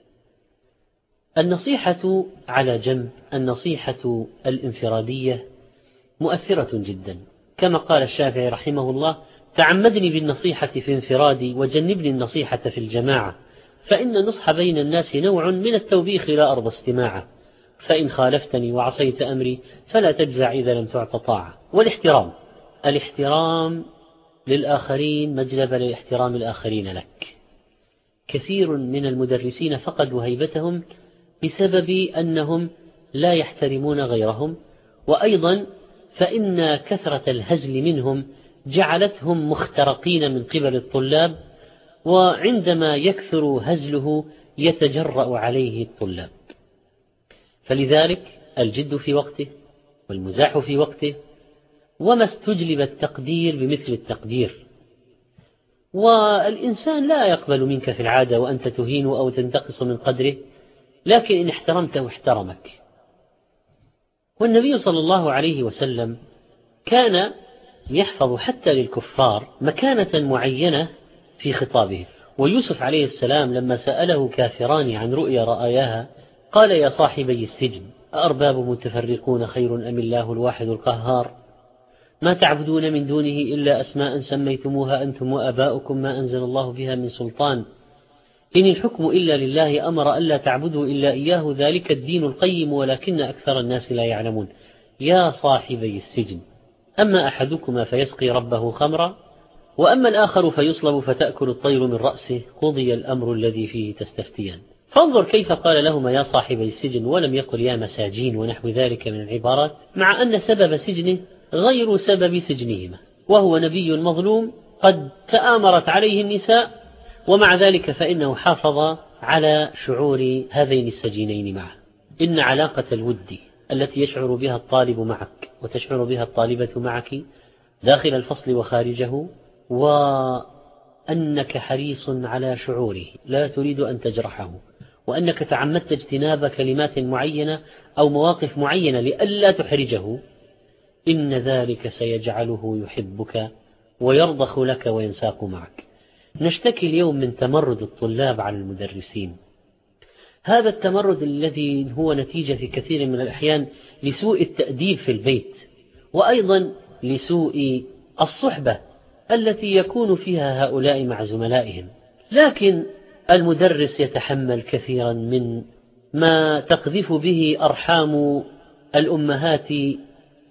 النصيحة على جنب، النصيحة الانفرادية مؤثرة جدا، كما قال الشافعي رحمه الله: تعمدني بالنصيحة في انفرادي وجنبني النصيحة في الجماعة، فإن النصح بين الناس نوع من التوبيخ لا أرضى استماعه، فإن خالفتني وعصيت أمري فلا تجزع إذا لم تعط طاعة. والاحترام، الاحترام للآخرين مجلب للاحترام الآخرين لك. كثير من المدرسين فقدوا هيبتهم بسبب أنهم لا يحترمون غيرهم، وأيضا فإن كثرة الهزل منهم جعلتهم مخترقين من قبل الطلاب، وعندما يكثر هزله يتجرأ عليه الطلاب. فلذلك الجد في وقته والمزاح في وقته، وما استجلب التقدير بمثل التقدير. والإنسان لا يقبل منك في العادة وأنت تهين أو تنتقص من قدره، لكن إن احترمته احترمك. والنبي صلى الله عليه وسلم كان يحفظ حتى للكفار مكانة معينة في خطابه. ويوسف عليه السلام لما سأله كافران عن رؤيا رآياها قال: يا صاحبي السجن أأرباب متفرقون خير أم الله الواحد القهار، ما تعبدون من دونه إلا أسماء سميتموها أنتم وآباؤكم ما أنزل الله بها من سلطان، إن الحكم إلا لله أمر ألا تعبدوا إلا إياه ذلك الدين القيم ولكن أكثر الناس لا يعلمون. يا صاحبي السجن أما أحدكما فيسقي ربه خمرا وأما الآخر فيصلب فتأكل الطير من رأسه، قضي الأمر الذي فيه تستفتيان. فانظر كيف قال لهما يا صاحبي السجن ولم يقل يا مساجين ونحو ذلك من العبارات، مع أن سبب سجنه غير سبب سجنهما، وهو نبي مظلوم قد تآمرت عليه النساء، ومع ذلك فإنه حافظ على شعور هذين السجينين معه. إن علاقة الود التي يشعر بها الطالب معك وتشعر بها الطالبة معك داخل الفصل وخارجه، وأنك حريص على شعوره لا تريد أن تجرحه، وأنك تعمدت اجتناب كلمات معينة أو مواقف معينة لئلا تحرجه، إن ذلك سيجعله يحبك ويرضخ لك وينساق معك. نشتكي اليوم من تمرد الطلاب على المدرسين. هذا التمرد الذي هو نتيجة في كثير من الأحيان لسوء التأديب في البيت، وأيضا لسوء الصحبة التي يكون فيها هؤلاء مع زملائهم. لكن المدرس يتحمل كثيرا من ما تقذف به أرحام الأمهات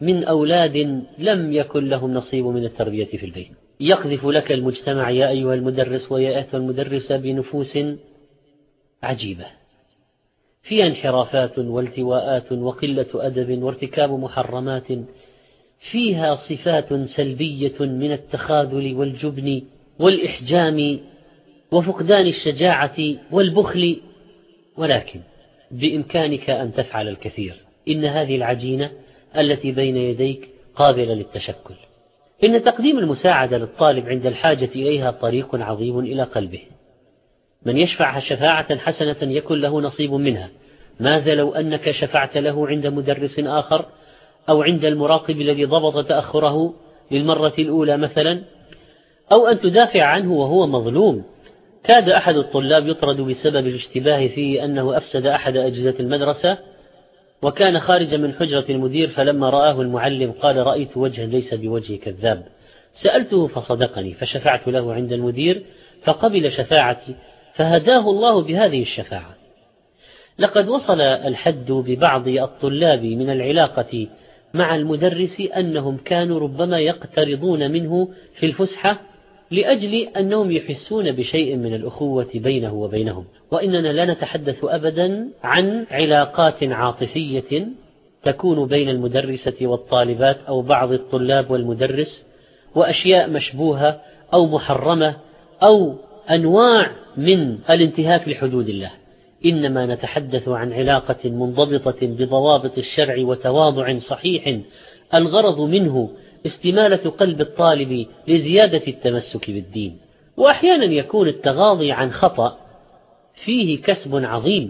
من أولاد لم يكن لهم نصيب من التربية في البيت. يقذف لك المجتمع يا أيها المدرس ويا أيها المدرسة بنفوس عجيبة فيها انحرافات والتواءات وقلة أدب وارتكاب محرمات، فيها صفات سلبية من التخاذل والجبن والإحجام وفقدان الشجاعة والبخل، ولكن بإمكانك أن تفعل الكثير. إن هذه العجينة التي بين يديك قابلة للتشكل. إن تقديم المساعدة للطالب عند الحاجة إليها طريق عظيم إلى قلبه. من يشفع شفاعة حسنة يكن له نصيب منها. ماذا لو أنك شفعت له عند مدرس آخر أو عند المراقب الذي ضبط تأخره للمرة الأولى مثلا، أو أن تدافع عنه وهو مظلوم؟ كاد أحد الطلاب يطرد بسبب الاشتباه فيه أنه أفسد أحد أجهزة المدرسة، وكان خارجا من حجرة المدير، فلما رآه المعلم قال: رأيت وجها ليس بوجه كذاب. سألته فصدقني، فشفعت له عند المدير فقبل شفاعتي، فهداه الله بهذه الشفاعة. لقد وصل الحد ببعض الطلاب من العلاقة مع المدرس أنهم كانوا ربما يقترضون منه في الفسحة لأجل أنهم يحسون بشيء من الأخوة بينه وبينهم. وإننا لا نتحدث أبدا عن علاقات عاطفية تكون بين المدرسة والطالبات أو بعض الطلاب والمدرس، وأشياء مشبوهة أو محرمة أو أنواع من الانتهاك لحدود الله. إنما نتحدث عن علاقة منضبطة بضوابط الشرع وتواضع صحيح، الغرض منه استمالة قلب الطالب لزيادة التمسك بالدين. وأحيانا يكون التغاضي عن خطأ فيه كسب عظيم،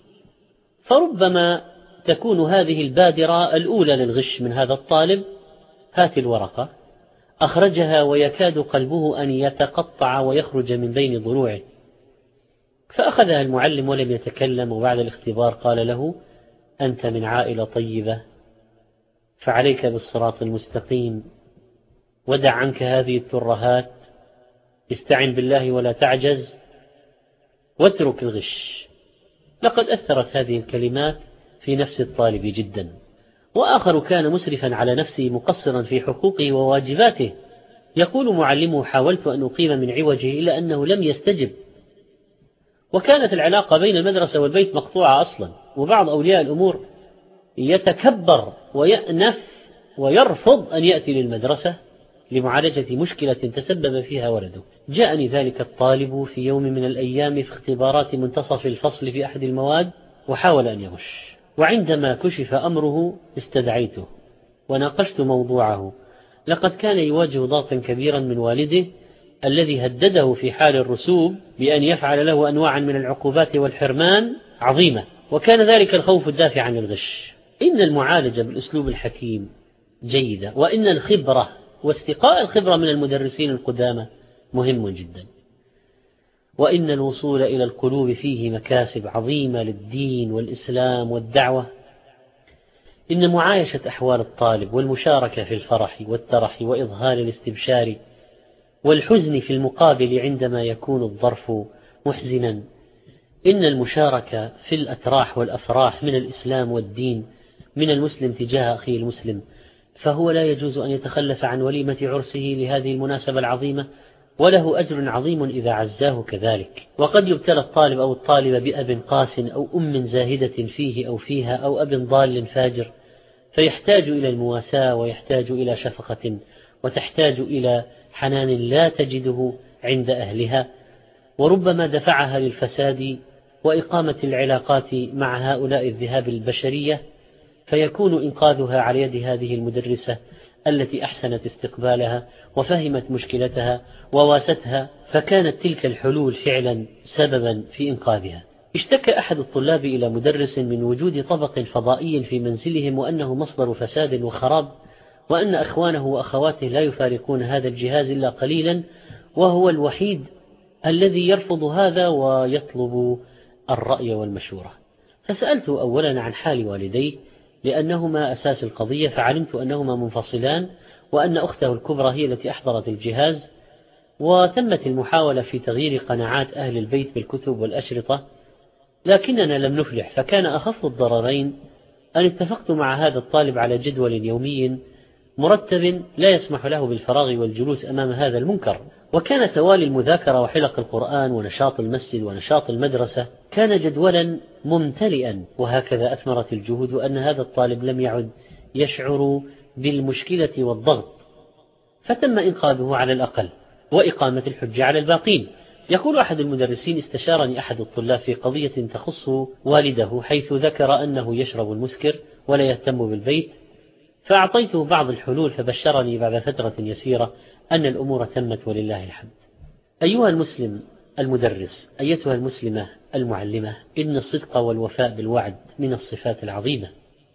فربما تكون هذه البادرة الأولى للغش من هذا الطالب: هات الورقة، أخرجها ويكاد قلبه أن يتقطع ويخرج من بين ضلوعه، فأخذها المعلم ولم يتكلم، وبعد الاختبار قال له: أنت من عائلة طيبة، فعليك بالصراط المستقيم، ودع عنك هذه الترهات، استعن بالله ولا تعجز، واترك الغش. لقد أثرت هذه الكلمات في نفس الطالب جدا. وآخر كان مسرفا على نفسه مقصرا في حقوقه وواجباته، يقول معلمه: حاولت أن أقيم من عوجه إلا أنه لم يستجب. وكانت العلاقة بين المدرسة والبيت مقطوعة أصلا، وبعض أولياء الأمور يتكبر ويأنف ويرفض أن يأتي للمدرسة لمعالجة مشكلة تسبب فيها ولده. جاءني ذلك الطالب في يوم من الأيام في اختبارات منتصف الفصل في أحد المواد، وحاول أن يغش، وعندما كشف أمره استدعيته وناقشت موضوعه. لقد كان يواجه ضغطا كبيرا من والده الذي هدده في حال الرسوب بأن يفعل له أنواعا من العقوبات والحرمان عظيمة، وكان ذلك الخوف الدافع عن الغش. إن المعالجة بالأسلوب الحكيم جيدة، وإن الخبرة واستقاء الخبرة من المدرسين القدامى مهم جدا، وإن الوصول إلى القلوب فيه مكاسب عظيمة للدين والإسلام والدعوة. إن معايشة أحوال الطالب والمشاركة في الفرح والترح وإظهار الاستبشار والحزن في المقابل عندما يكون الظرف محزنا، إن المشاركة في الأتراح والأفراح من الإسلام والدين من المسلم تجاه أخيه المسلم، فهو لا يجوز أن يتخلف عن وليمة عرسه لهذه المناسبة العظيمة، وله أجر عظيم إذا عزاه كذلك. وقد يبتلى الطالب أو الطالبة بأب قاس أو أم زاهدة فيه أو فيها أو أب ضال فاجر، فيحتاج إلى المواساة ويحتاج إلى شفقة وتحتاج إلى حنان لا تجده عند أهلها، وربما دفعها للفساد وإقامة العلاقات مع هؤلاء الذهاب البشرية، فيكون إنقاذها على يد هذه المدرسة التي أحسنت استقبالها وفهمت مشكلتها وواستها، فكانت تلك الحلول فعلا سببا في إنقاذها. اشتكى أحد الطلاب إلى مدرس من وجود طبق فضائي في منزلهم، وأنه مصدر فساد وخراب، وأن أخوانه وأخواته لا يفارقون هذا الجهاز إلا قليلا، وهو الوحيد الذي يرفض هذا ويطلب الرأي والمشورة. فسألته أولا عن حال والديه لأنهما أساس القضية، فعلمت أنهما منفصلان، وأن أخته الكبرى هي التي أحضرت الجهاز، وتمت المحاولة في تغيير قناعات أهل البيت بالكتب والأشرطة، لكننا لم نفلح، فكان أخف الضررين أن اتفقت مع هذا الطالب على جدول يومي مرتب لا يسمح له بالفراغ والجلوس أمام هذا المنكر، وكان توالي المذاكرة وحلق القرآن ونشاط المسجد ونشاط المدرسة كان جدولا ممتلئا، وهكذا أثمرت الجهود أن هذا الطالب لم يعد يشعر بالمشكلة والضغط، فتم إنقاذه على الأقل وإقامة الحجة على الباقين. يقول أحد المدرسين: استشارني أحد الطلاب في قضية تخص والده، حيث ذكر أنه يشرب المسكر ولا يهتم بالبيت، فأعطيته بعض الحلول، فبشرني بعد فترة يسيرة أن الأمور تمت ولله الحمد. أيها المسلم المدرس، أيتها المسلمة المعلمة، إن الصدق والوفاء بالوعد من الصفات العظيمة،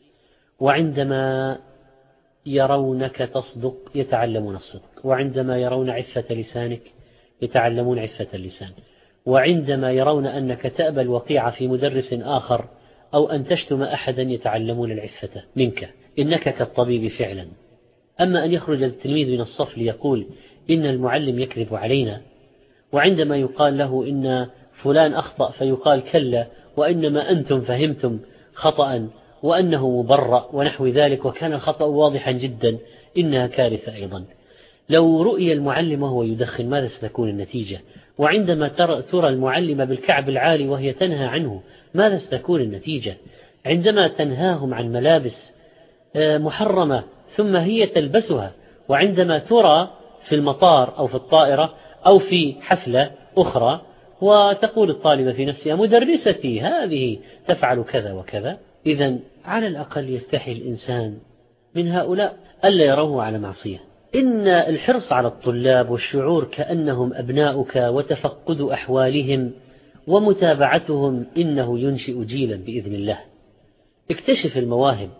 وعندما يرونك تصدق يتعلمون الصدق، وعندما يرون عفة لسانك يتعلمون عفة اللسان، وعندما يرون أنك تأبى الوقيعة في مدرس آخر أو أن تشتم أحدا يتعلمون العفة منك، إنك كالطبيب فعلا. أما أن يخرج التلميذ من الصف ليقول إن المعلم يكذب علينا، وعندما يقال له إن فلان أخطأ فيقال كلا وإنما أنتم فهمتم خطأ وأنه مبرأ ونحو ذلك، وكان الخطأ واضحا جدا، إنها كارثة أيضا. لو رؤي المعلم وهو يدخن ماذا ستكون النتيجة؟ وعندما ترى المعلم بالكعب العالي وهي تنهى عنه ماذا ستكون النتيجة؟ عندما تنهاهم عن ملابس محرمة ثم هي تلبسها، وعندما ترى في المطار أو في الطائرة أو في حفلة أخرى وتقول الطالبة في نفسها مدرستي هذه تفعل كذا وكذا، إذن على الأقل يستحي الإنسان من هؤلاء ألا يروه على معصية. إن الحرص على الطلاب والشعور كأنهم أبناؤك وتفقد أحوالهم ومتابعتهم إنه ينشئ جيلا بإذن الله. اكتشف المواهب،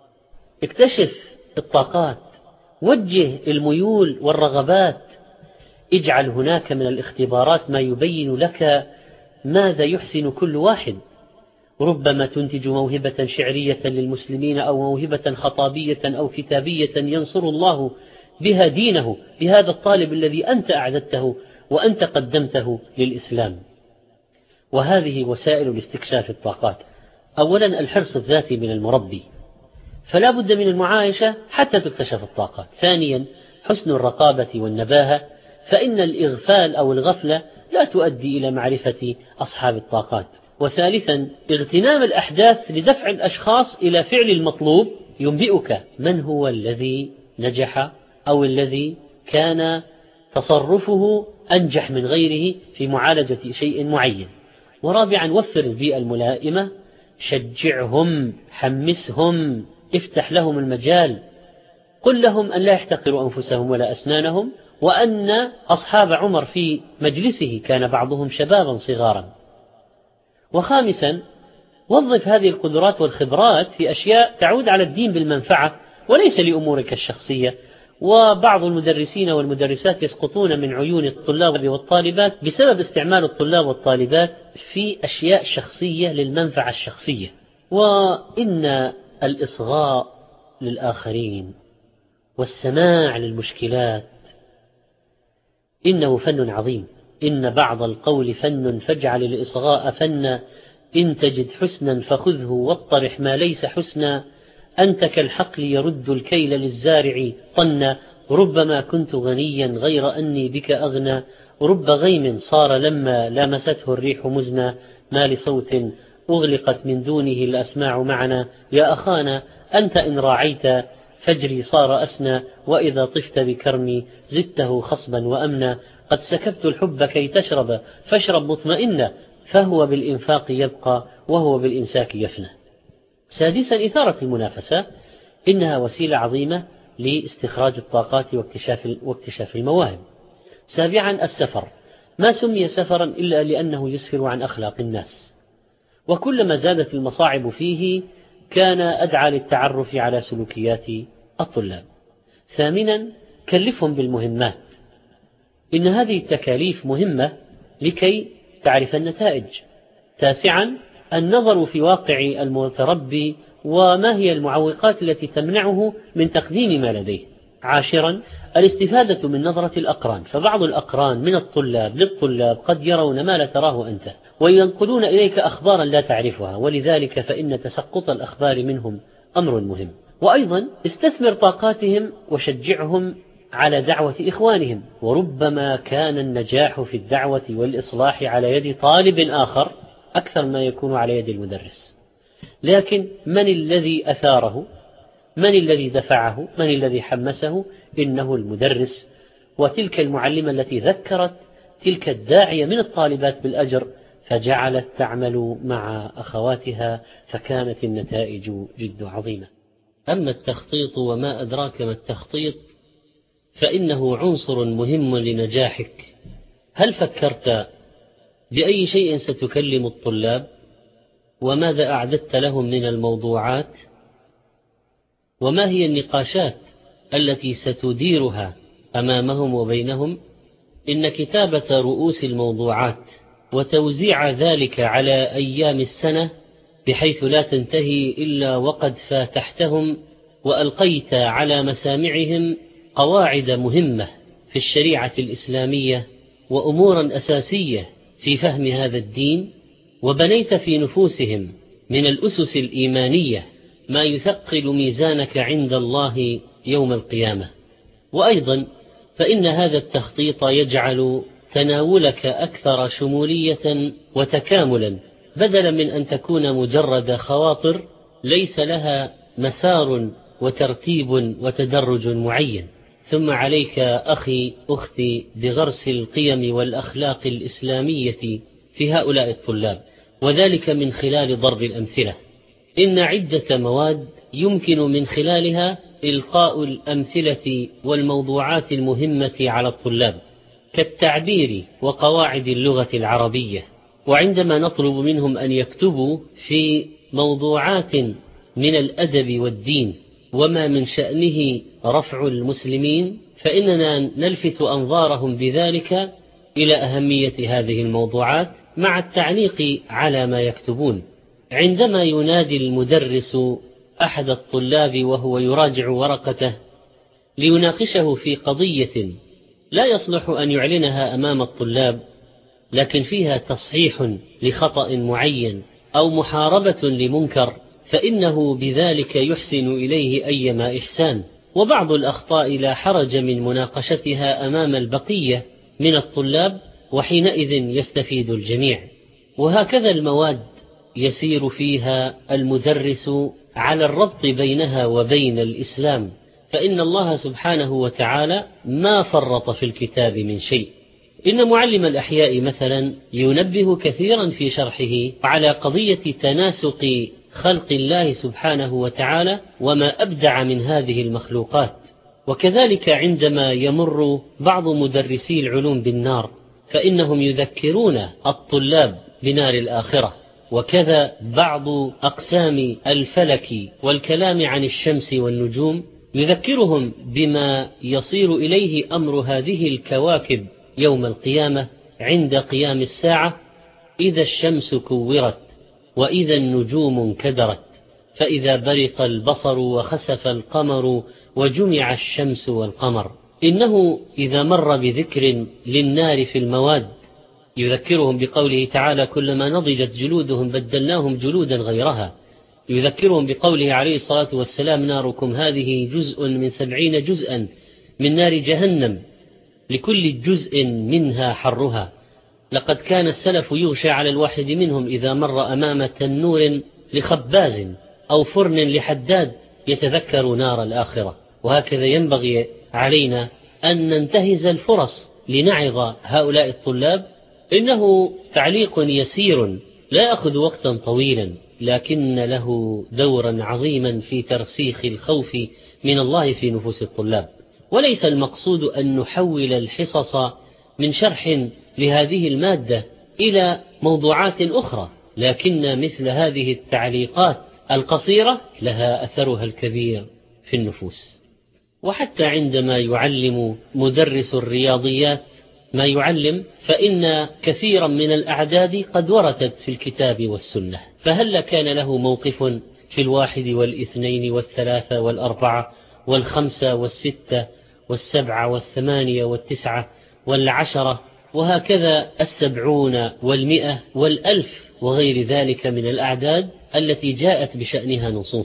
اكتشف الطاقات، وجه الميول والرغبات، اجعل هناك من الاختبارات ما يبين لك ماذا يحسن كل واحد. ربما تنتج موهبة شعرية للمسلمين أو موهبة خطابية أو كتابية ينصر الله بها دينه بهذا الطالب الذي أنت أعددته وأنت قدمته للإسلام. وهذه وسائل لاستكشاف الطاقات. أولا الحرص الذاتي من المربي، فلا بد من المعايشة حتى تكتشف الطاقات. ثانيا حسن الرقابة والنباهة، فإن الإغفال أو الغفلة لا تؤدي إلى معرفة أصحاب الطاقات. وثالثا اغتنام الأحداث لدفع الأشخاص إلى فعل المطلوب، ينبئك من هو الذي نجح أو الذي كان تصرفه أنجح من غيره في معالجة شيء معين. ورابعا وفر البيئة الملائمة، شجعهم، حمسهم، افتح لهم المجال، قل لهم أن لا يحتقروا أنفسهم ولا أسنانهم، وأن أصحاب عمر في مجلسه كان بعضهم شبابا صغارا. وخامسا وظف هذه القدرات والخبرات في أشياء تعود على الدين بالمنفعة وليس لأمورك الشخصية. وبعض المدرسين والمدرسات يسقطون من عيون الطلاب والطالبات بسبب استعمال الطلاب والطالبات في أشياء شخصية للمنفعة الشخصية. وإن الإصغاء للآخرين والسماع للمشكلات إنه فن عظيم. إن بعض القول فن فاجعل الإصغاء فنا، إن تجد حسنا فخذه واطرح ما ليس حسنا، أنت كالحقل يرد الكيل للزارع طنا، ربما كنت غنيا غير أني بك أغنى، رب غيم صار لما لامسته الريح مزنا، ما لصوت أغلقت من دونه الأسماع معنا، يا أخانا أنت إن راعيت فجري صار أسنى، وإذا طفت بكرمي زدته خصبا وأمنا، قد سكبت الحب كي تشرب فاشرب مطمئنا، فهو بالإنفاق يبقى وهو بالإمساك يفنى. سادسا إثارة المنافسة، إنها وسيلة عظيمة لاستخراج الطاقات واكتشاف واكتشاف المواهب. سابعا السفر، ما سمي سفرا إلا لأنه يسفر عن أخلاق الناس، وكلما زادت المصاعب فيه كان أدعى للتعرف على سلوكيات الطلاب. ثامنا كلفهم بالمهمات، إن هذه التكاليف مهمة لكي تعرف النتائج. تاسعا النظر في واقع المتربي وما هي المعوقات التي تمنعه من تقديم ما لديه. عاشرا الاستفادة من نظرة الأقران، فبعض الأقران من الطلاب للطلاب قد يرون ما لا تراه أنت وينقلون إليك أخبارا لا تعرفها، ولذلك فإن تسقط الأخبار منهم أمر مهم. وأيضا استثمر طاقاتهم وشجعهم على دعوة إخوانهم، وربما كان النجاح في الدعوة والإصلاح على يد طالب آخر أكثر ما يكون على يد المدرس، لكن من الذي أثاره؟ من الذي دفعه؟ من الذي حمسه؟ إنه المدرس وتلك المعلمة التي ذكرت تلك الداعية من الطالبات بالأجر، فجعلت تعمل مع أخواتها، فكانت النتائج جد عظيمة. أما التخطيط وما أدراك ما التخطيط، فإنه عنصر مهم لنجاحك. هل فكرت بأي شيء ستكلم الطلاب؟ وماذا أعددت لهم من الموضوعات؟ وما هي النقاشات التي ستديرها أمامهم وبينهم؟ إن كتابة رؤوس الموضوعات وتوزيع ذلك على أيام السنة بحيث لا تنتهي إلا وقد فاتحتهم وألقيت على مسامعهم قواعد مهمة في الشريعة الإسلامية وأمورا أساسية في فهم هذا الدين، وبنيت في نفوسهم من الأسس الإيمانية ما يثقل ميزانك عند الله يوم القيامة. وأيضا فإن هذا التخطيط يجعل تناولك أكثر شمولية وتكاملا، بدلا من أن تكون مجرد خواطر ليس لها مسار وترتيب وتدرج معين. ثم عليك أخي أختي بغرس القيم والأخلاق الإسلامية في هؤلاء الطلاب، وذلك من خلال ضرب الأمثلة. إن عدة مواد يمكن من خلالها إلقاء الأمثلة والموضوعات المهمة على الطلاب، كالتعبير وقواعد اللغة العربية. وعندما نطلب منهم أن يكتبوا في موضوعات من الأدب والدين وما من شأنه رفع المسلمين، فإننا نلفت أنظارهم بذلك إلى أهمية هذه الموضوعات مع التعليق على ما يكتبون. عندما ينادي المدرس أحد الطلاب وهو يراجع ورقته ليناقشه في قضية لا يصلح أن يعلنها أمام الطلاب، لكن فيها تصحيح لخطأ معين أو محاربة لمنكر، فإنه بذلك يحسن إليه أيما إحسان. وبعض الأخطاء لا حرج من مناقشتها أمام البقية من الطلاب، وحينئذ يستفيد الجميع. وهكذا المواد يسير فيها المدرس على الربط بينها وبين الإسلام، فإن الله سبحانه وتعالى ما فرط في الكتاب من شيء. إن معلم الأحياء مثلا ينبه كثيرا في شرحه على قضية تناسق خلق الله سبحانه وتعالى وما أبدع من هذه المخلوقات. وكذلك عندما يمر بعض مدرسي العلوم بالنار فإنهم يذكرون الطلاب بنار الآخرة، وكذا بعض أقسام الفلك والكلام عن الشمس والنجوم يذكرهم بما يصير إليه أمر هذه الكواكب يوم القيامة عند قيام الساعة، إذا الشمس كورت وإذا النجوم انكدرت فإذا برق البصر وخسف القمر وجمع الشمس والقمر. إنه إذا مر بذكر للنار في المواد يذكرهم بقوله تعالى: كلما نضجت جلودهم بدلناهم جلودا غيرها. يذكرهم بقوله عليه الصلاة والسلام: ناركم هذه جزء من سبعين جزءا من نار جهنم لكل جزء منها حرها. لقد كان السلف يغشى على الواحد منهم إذا مر أمام تنور لخباز أو فرن لحداد يتذكر نار الآخرة. وهكذا ينبغي علينا أن ننتهز الفرص لنعظ هؤلاء الطلاب. إنه تعليق يسير لا يأخذ وقتا طويلا، لكن له دورا عظيما في ترسيخ الخوف من الله في نفوس الطلاب. وليس المقصود أن نحول الحصص من شرح لهذه المادة إلى موضوعات أخرى، لكن مثل هذه التعليقات القصيرة لها أثرها الكبير في النفوس. وحتى عندما يعلم مدرس الرياضيات ما يعلم فإن كثيرا من الأعداد قد وردت في الكتاب والسنة، فهل كان له موقف في الواحد والاثنين والثلاثة والأربعة والخمسة والستة والسبعة والثمانية والتسعة والعشرة، وهكذا السبعون والمئة والألف وغير ذلك من الأعداد التي جاءت بشأنها نصوص.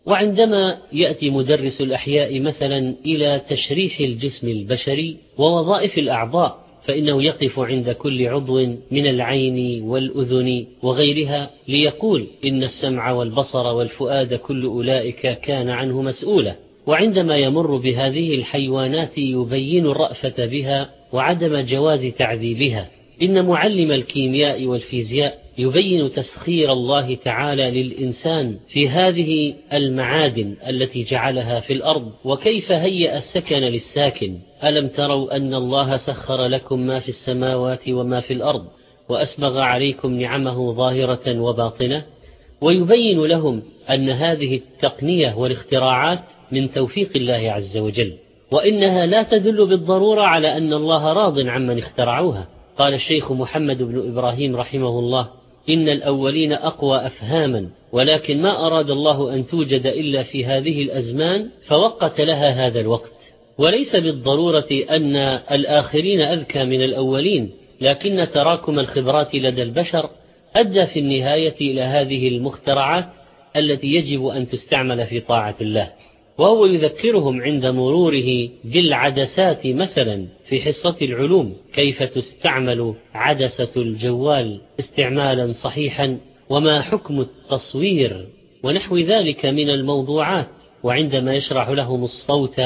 وعندما يأتي مدرس الأحياء مثلا إلى تشريح الجسم البشري ووظائف الأعضاء، فإنه يقف عند كل عضو من العين والأذن وغيرها ليقول إن السمع والبصر والفؤاد كل أولئك كان عنه مسؤولا. وعندما يمر بهذه الحيوانات يبين الرأفة بها وعدم جواز تعذيبها. إن معلم الكيمياء والفيزياء يبين تسخير الله تعالى للإنسان في هذه المعادن التي جعلها في الأرض، وكيف هيأ السكن للساكن. ألم تروا أن الله سخر لكم ما في السماوات وما في الأرض وأسبغ عليكم نعمه ظاهرة وباطنة. ويبين لهم أن هذه التقنية والاختراعات من توفيق الله عز وجل، وإنها لا تدل بالضرورة على أن الله راض عمن اخترعوها. قال الشيخ محمد بن إبراهيم رحمه الله: إن الأولين أقوى أفهاما، ولكن ما أراد الله أن توجد إلا في هذه الأزمان فوقت لها هذا الوقت. وليس بالضرورة أن الآخرين أذكى من الأولين، لكن تراكم الخبرات لدى البشر أدى في النهاية إلى هذه المخترعات التي يجب أن تستعمل في طاعة الله. وهو يذكرهم عند مروره بالعدسات مثلا في حصة العلوم كيف تستعمل عدسة الجوال استعمالا صحيحا، وما حكم التصوير ونحو ذلك من الموضوعات. وعندما يشرح لهم الصوت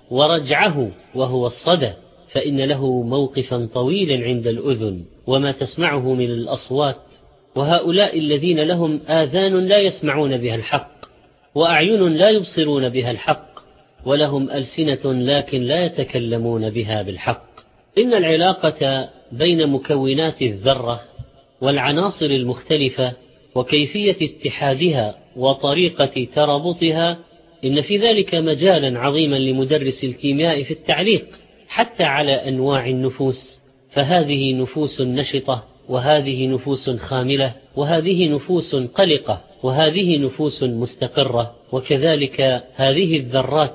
ورجعه وهو الصدى، فإن له موقفا طويلا عند الأذن وما تسمعه من الأصوات. وهؤلاء الذين لهم آذان لا يسمعون بها الحق، وأعين لا يبصرون بها الحق، ولهم ألسنة لكن لا يتكلمون بها بالحق. إن العلاقة بين مكونات الذرة والعناصر المختلفة وكيفية اتحادها وطريقة ترابطها، إن في ذلك مجالا عظيما لمدرس الكيمياء في التعليق حتى على أنواع النفوس. فهذه نفوس نشطة، وهذه نفوس خاملة، وهذه نفوس قلقة، وهذه نفوس مستقرة، وكذلك هذه الذرات.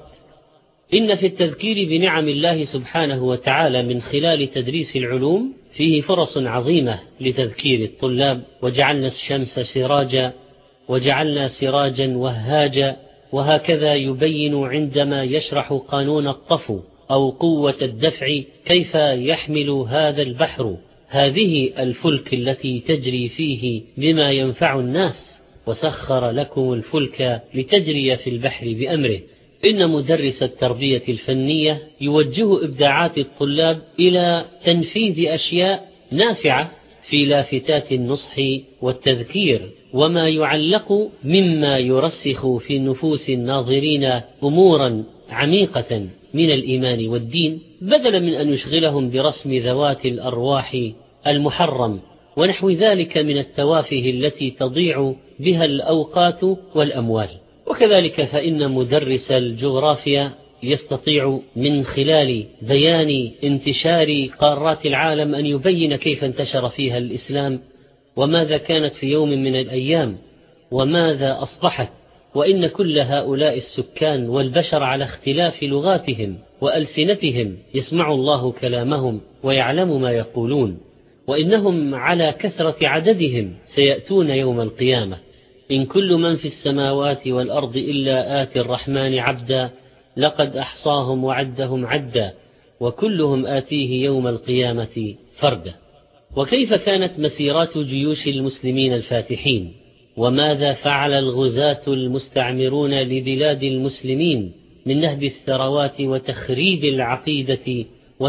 إن في التذكير بنعم الله سبحانه وتعالى من خلال تدريس العلوم فيه فرص عظيمة لتذكير الطلاب. وجعلنا الشمس سراجا وجعلنا سراجا وهاجا. وهكذا يبين عندما يشرح قانون الطفو أو قوة الدفع كيف يحمل هذا البحر هذه الفلك التي تجري فيه بما ينفع الناس، وسخر لكم الفلك لتجري في البحر بأمره. إن مدرس التربية الفنية يوجه إبداعات الطلاب إلى تنفيذ أشياء نافعة في لافتات النصح والتذكير، وما يعلق مما يرسخ في نفوس الناظرين أمورا عميقة من الإيمان والدين، بدلا من أن يشغلهم برسم ذوات الأرواح المحرم ونحو ذلك من التوافه التي تضيع بها الأوقات والأموال. وكذلك فإن مدرس الجغرافيا يستطيع من خلال بيان انتشار قارات العالم أن يبين كيف انتشر فيها الإسلام، وماذا كانت في يوم من الأيام وماذا أصبحت. وإن كل هؤلاء السكان والبشر على اختلاف لغاتهم وألسنتهم يسمع الله كلامهم ويعلم ما يقولون، وإنهم على كثرة عددهم سيأتون يوم القيامة. إن كل من في السماوات والأرض إلا آتي الرحمن عبدا لقد أحصاهم وعدهم عدا وكلهم آتيه يوم القيامة فردا. وكيف كانت مسيرات جيوش المسلمين الفاتحين؟ وماذا فعل الغزاة المستعمرون لبلاد المسلمين من نهب الثروات وتخريب العقيدة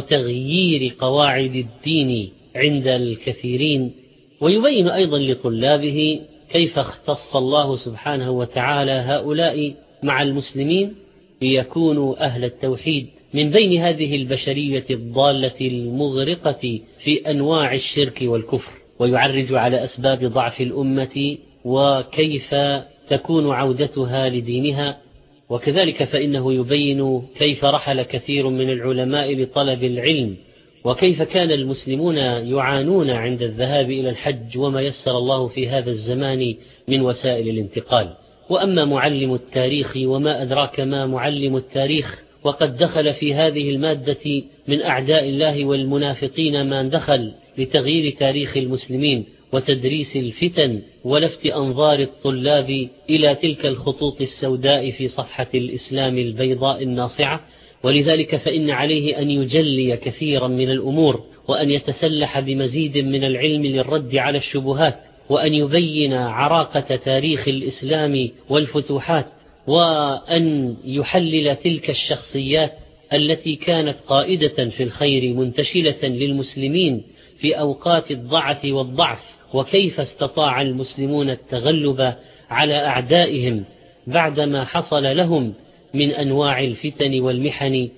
وتغيير قواعد الدين عند الكثيرين؟ ويبين أيضا لطلابه كيف اختص الله سبحانه وتعالى هؤلاء مع المسلمين ليكونوا أهل التوحيد من بين هذه البشرية الضالة المغرقة في أنواع الشرك والكفر، ويعرج على أسباب ضعف الأمة وكيف تكون عودتها لدينها. وكذلك فإنه يبين كيف رحل كثير من العلماء لطلب العلم، وكيف كان المسلمون يعانون عند الذهاب إلى الحج وما يسر الله في هذا الزمان من وسائل الانتقال. وأما معلم التاريخ وما أدراك ما معلم التاريخ، وقد دخل في هذه المادة من أعداء الله والمنافقين ما دخل لتغيير تاريخ المسلمين وتدريس الفتن ولفت أنظار الطلاب إلى تلك الخطوط السوداء في صفحة الإسلام البيضاء الناصعة. ولذلك فإن عليه أن يجلي كثيرا من الأمور، وأن يتسلح بمزيد من العلم للرد على الشبهات، وأن يبين عراقة تاريخ الإسلام والفتوحات، وأن يحلل تلك الشخصيات التي كانت قائدة في الخير منتشلة للمسلمين في أوقات الضعف والضعف، وكيف استطاع المسلمون التغلب على أعدائهم بعدما حصل لهم من أنواع الفتن والمحن.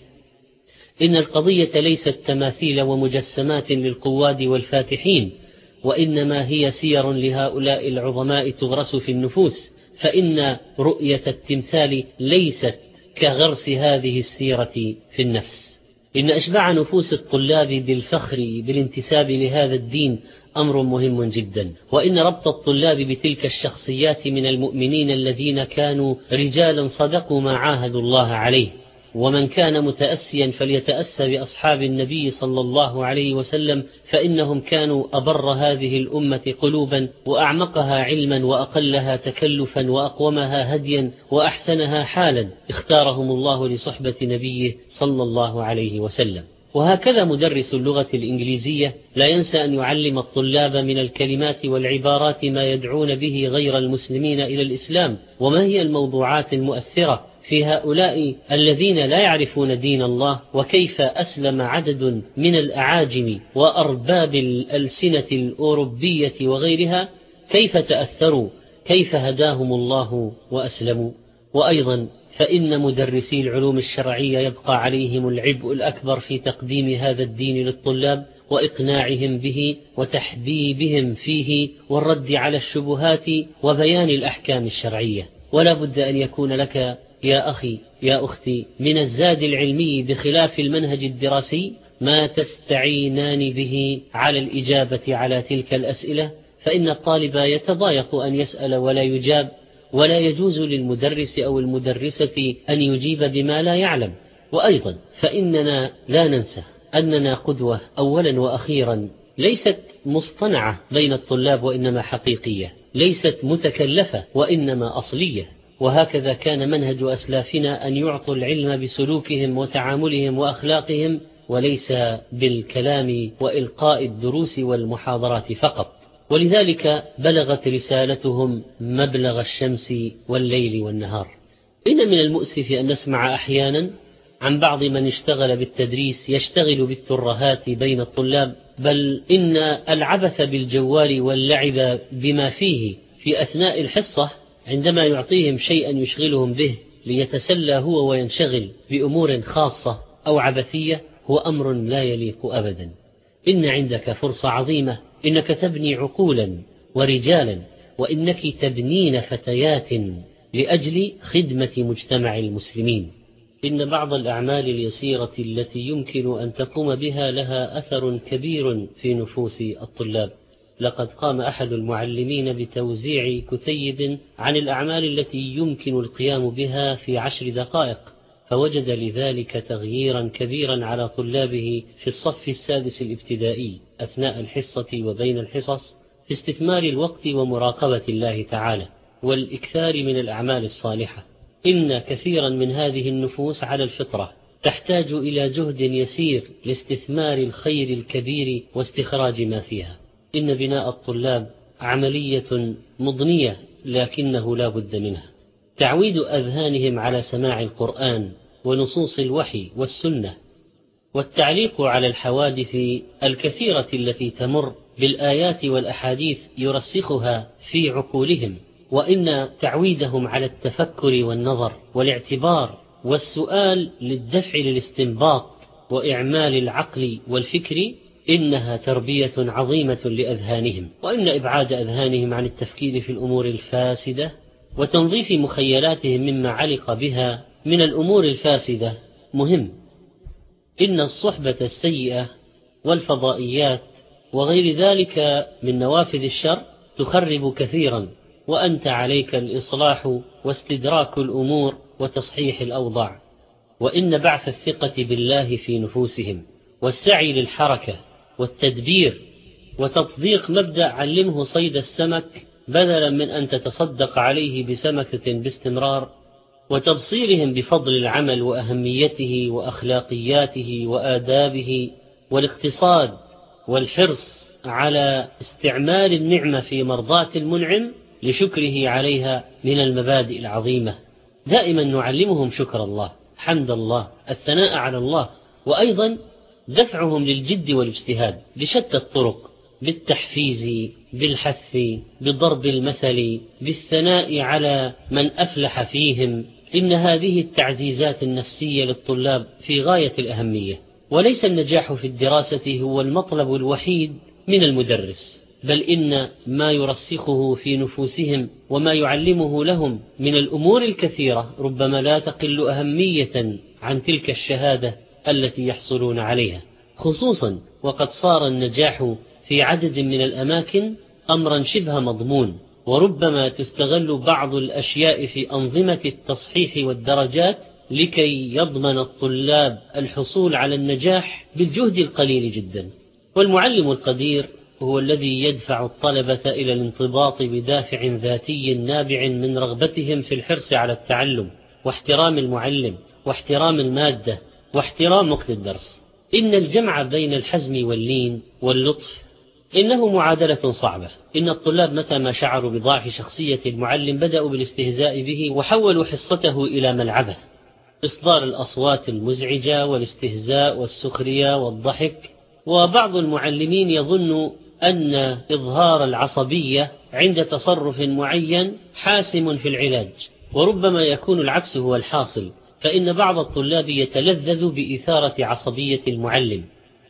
إن القضية ليست تماثيل ومجسمات للقواد والفاتحين، وإنما هي سير لهؤلاء العظماء تغرس في النفوس، فإن رؤية التمثال ليست كغرس هذه السيرة في النفس. إن أشبع نفوس الطلاب بالفخر بالانتساب لهذا الدين أمر مهم جدا، وإن ربط الطلاب بتلك الشخصيات من المؤمنين الذين كانوا رجالا صدقوا ما عاهدوا الله عليه. ومن كان متأسيا فليتأسى بأصحاب النبي صلى الله عليه وسلم، فإنهم كانوا أبر هذه الأمة قلوبا، وأعمقها علما، وأقلها تكلفا، وأقومها هديا، وأحسنها حالا. اختارهم الله لصحبة نبيه صلى الله عليه وسلم. وهكذا مدرس اللغة الإنجليزية لا ينسى أن يعلم الطلاب من الكلمات والعبارات ما يدعون به غير المسلمين إلى الإسلام، وما هي الموضوعات المؤثرة في هؤلاء الذين لا يعرفون دين الله، وكيف أسلم عدد من الأعاجم وأرباب الألسنة الأوروبية وغيرها، كيف تأثروا، كيف هداهم الله وأسلموا. وأيضا فإن مدرسي العلوم الشرعية يبقى عليهم العبء الأكبر في تقديم هذا الدين للطلاب، وإقناعهم به، وتحبيبهم فيه، والرد على الشبهات، وبيان الأحكام الشرعية. ولا بد أن يكون لك يا أخي يا أختي من الزاد العلمي بخلاف المنهج الدراسي ما تستعينان به على الإجابة على تلك الأسئلة، فإن الطالب يتضايق أن يسأل ولا يجاب، ولا يجوز للمدرس أو المدرسة أن يجيب بما لا يعلم. وأيضا فإننا لا ننسى أننا قدوة أولا وأخيرا، ليست مصطنعة بين الطلاب وإنما حقيقية، ليست متكلفة وإنما أصلية. وهكذا كان منهج أسلافنا أن يعطوا العلم بسلوكهم وتعاملهم وأخلاقهم، وليس بالكلام وإلقاء الدروس والمحاضرات فقط. ولذلك بلغت رسالتهم مبلغ الشمس والليل والنهار. إن من المؤسف أن نسمع أحيانا عن بعض من اشتغل بالتدريس يشتغل بالترهات بين الطلاب، بل إن العبث بالجوال واللعب بما فيه في أثناء الحصة عندما يعطيهم شيئا يشغلهم به ليتسلى هو وينشغل بأمور خاصة أو عبثية هو أمر لا يليق أبدا. إن عندك فرصة عظيمة، إنك تبني عقولا ورجالا، وإنك تبنين فتيات لأجل خدمة مجتمع المسلمين. إن بعض الأعمال اليسيرة التي يمكن أن تقوم بها لها أثر كبير في نفوس الطلاب. لقد قام أحد المعلمين بتوزيع كتيب عن الأعمال التي يمكن القيام بها في عشر دقائق، فوجد لذلك تغييرا كبيرا على طلابه في الصف السادس الابتدائي أثناء الحصة وبين الحصص في استثمار الوقت ومراقبة الله تعالى والإكثار من الأعمال الصالحة. إن كثيرا من هذه النفوس على الفطرة تحتاج إلى جهد يسير لاستثمار الخير الكبير واستخراج ما فيها. إن بناء الطلاب عملية مضنية لكنه لا بد منها. تعويد أذهانهم على سماع القرآن ونصوص الوحي والسنة، والتعليق على الحوادث الكثيرة التي تمر بالآيات والأحاديث يرسخها في عقولهم. وإن تعويدهم على التفكر والنظر والاعتبار والسؤال للدفع للاستنباط وإعمال العقل والفكر إنها تربية عظيمة لأذهانهم. وإن إبعاد أذهانهم عن التفكير في الأمور الفاسدة وتنظيف مخيلاتهم مما علق بها من الأمور الفاسدة مهم. إن الصحبة السيئة والفضائيات وغير ذلك من نوافذ الشر تخرب كثيرا، وأنت عليك الإصلاح واستدراك الأمور وتصحيح الأوضاع. وإن بعث الثقة بالله في نفوسهم والسعي للحركة والتدبير وتطبيق مبدأ علمه صيد السمك بدلا من أن تتصدق عليه بسمكة باستمرار، وتبصيرهم بفضل العمل وأهميته وأخلاقياته وآدابه والاقتصاد والحرص على استعمال النعمة في مرضاة المنعم لشكره عليها من المبادئ العظيمة. دائما نعلمهم شكر الله، حمد الله، الثناء على الله، وأيضا دفعهم للجد والاجتهاد بشتى الطرق، بالتحفيز، بالحث، بضرب المثل، بالثناء على من أفلح فيهم. إن هذه التعزيزات النفسية للطلاب في غاية الأهمية، وليس النجاح في الدراسة هو المطلب الوحيد من المدرس، بل إن ما يرسخه في نفوسهم وما يعلمه لهم من الأمور الكثيرة ربما لا تقل أهمية عن تلك الشهادة التي يحصلون عليها، خصوصا وقد صار النجاح في عدد من الأماكن أمرا شبه مضمون، وربما تستغل بعض الأشياء في أنظمة التصحيح والدرجات لكي يضمن الطلاب الحصول على النجاح بالجهد القليل جدا. والمعلم القدير هو الذي يدفع الطلبة إلى الانضباط بدافع ذاتي نابع من رغبتهم في الحرص على التعلم واحترام المعلم واحترام المادة واحترام وقت الدرس. إن الجمع بين الحزم واللين واللطف إنه معادلة صعبة. إن الطلاب متى ما شعروا بضعف شخصية المعلم بدأوا بالاستهزاء به وحولوا حصته إلى ملعبه، إصدار الأصوات المزعجة والاستهزاء والسخرية والضحك. وبعض المعلمين يظن أن إظهار العصبية عند تصرف معين حاسم في العلاج، وربما يكون العكس هو الحاصل، فإن بعض الطلاب يتلذذ بإثارة عصبية المعلم،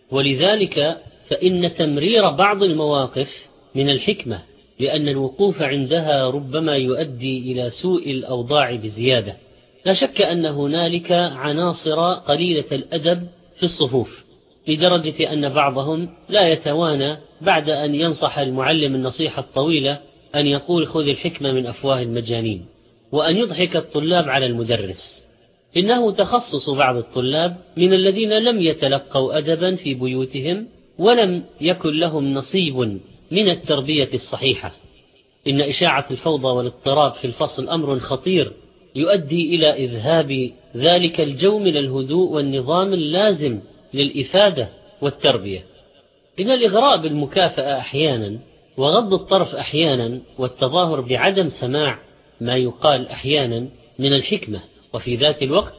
ولذلك فإن تمرير بعض المواقف من الحكمة، لأن الوقوف عندها ربما يؤدي إلى سوء الأوضاع بزيادة. لا شك أن هنالك عناصر قليلة الأدب في الصفوف، لدرجة أن بعضهم لا يتوانى بعد أن ينصح المعلم النصيحة الطويلة أن يقول خذ الحكمة من أفواه المجانين، وأن يضحك الطلاب على المدرس. إنه تخصص بعض الطلاب من الذين لم يتلقوا أدبا في بيوتهم ولم يكن لهم نصيب من التربية الصحيحة. إن إشاعة الفوضى والاضطراب في الفصل أمر خطير يؤدي إلى إذهاب ذلك الجو من الهدوء والنظام اللازم للإفادة والتربية. إن الإغراء بالمكافأة أحيانا وغض الطرف أحيانا والتظاهر بعدم سماع ما يقال أحيانا من الحكمة، وفي ذات الوقت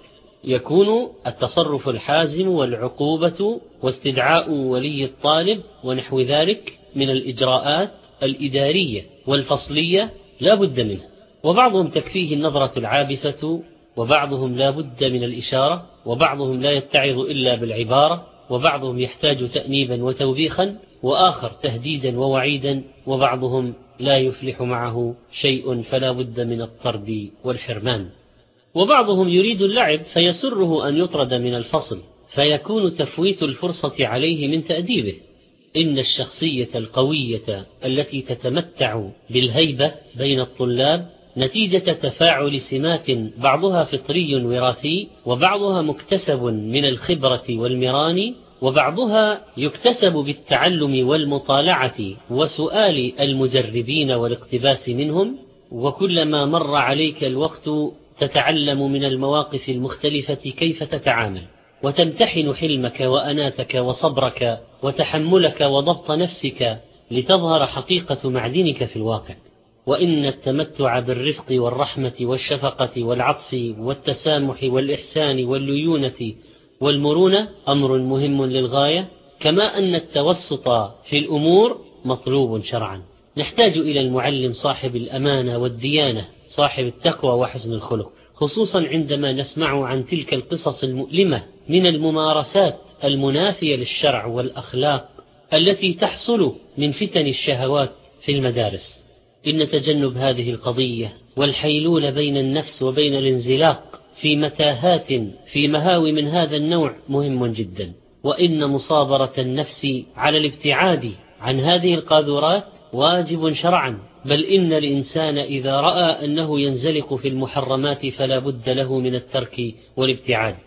يكون التصرف الحازم والعقوبة واستدعاء ولي الطالب ونحو ذلك من الإجراءات الإدارية والفصلية لا بد منه. وبعضهم تكفيه النظرة العابسة، وبعضهم لا بد من الإشارة، وبعضهم لا يتعظ إلا بالعبارة، وبعضهم يحتاج تأنيبا وتوبيخا، وآخر تهديدا ووعيدا، وبعضهم لا يفلح معه شيء فلا بد من الطرد والحرمان. وبعضهم يريد اللعب فيسره أن يطرد من الفصل، فيكون تفويت الفرصة عليه من تأديبه. إن الشخصية القوية التي تتمتع بالهيبة بين الطلاب نتيجة تفاعل سمات بعضها فطري وراثي، وبعضها مكتسب من الخبرة والمران، وبعضها يكتسب بالتعلم والمطالعة وسؤال المجربين والاقتباس منهم. وكلما مر عليك الوقت تتعلم من المواقف المختلفة كيف تتعامل، وتمتحن حلمك وأناتك وصبرك وتحملك وضبط نفسك لتظهر حقيقة معدنك في الواقع. وإن التمتع بالرفق والرحمة والشفقة والعطف والتسامح والإحسان والليونة والمرونة أمر مهم للغاية، كما أن التوسط في الأمور مطلوب شرعا. نحتاج إلى المعلم صاحب الأمانة والديانة، صاحب التقوى وحسن الخلق، خصوصا عندما نسمع عن تلك القصص المؤلمة من الممارسات المنافية للشرع والأخلاق التي تحصل من فتن الشهوات في المدارس. إن تجنب هذه القضية والحيلول بين النفس وبين الانزلاق في متاهات في مهاوي من هذا النوع مهم جدا. وإن مصابرة النفس على الابتعاد عن هذه القاذورات واجب شرعا، بل إن الإنسان إذا رأى أنه ينزلق في المحرمات فلا بد له من الترك والابتعاد.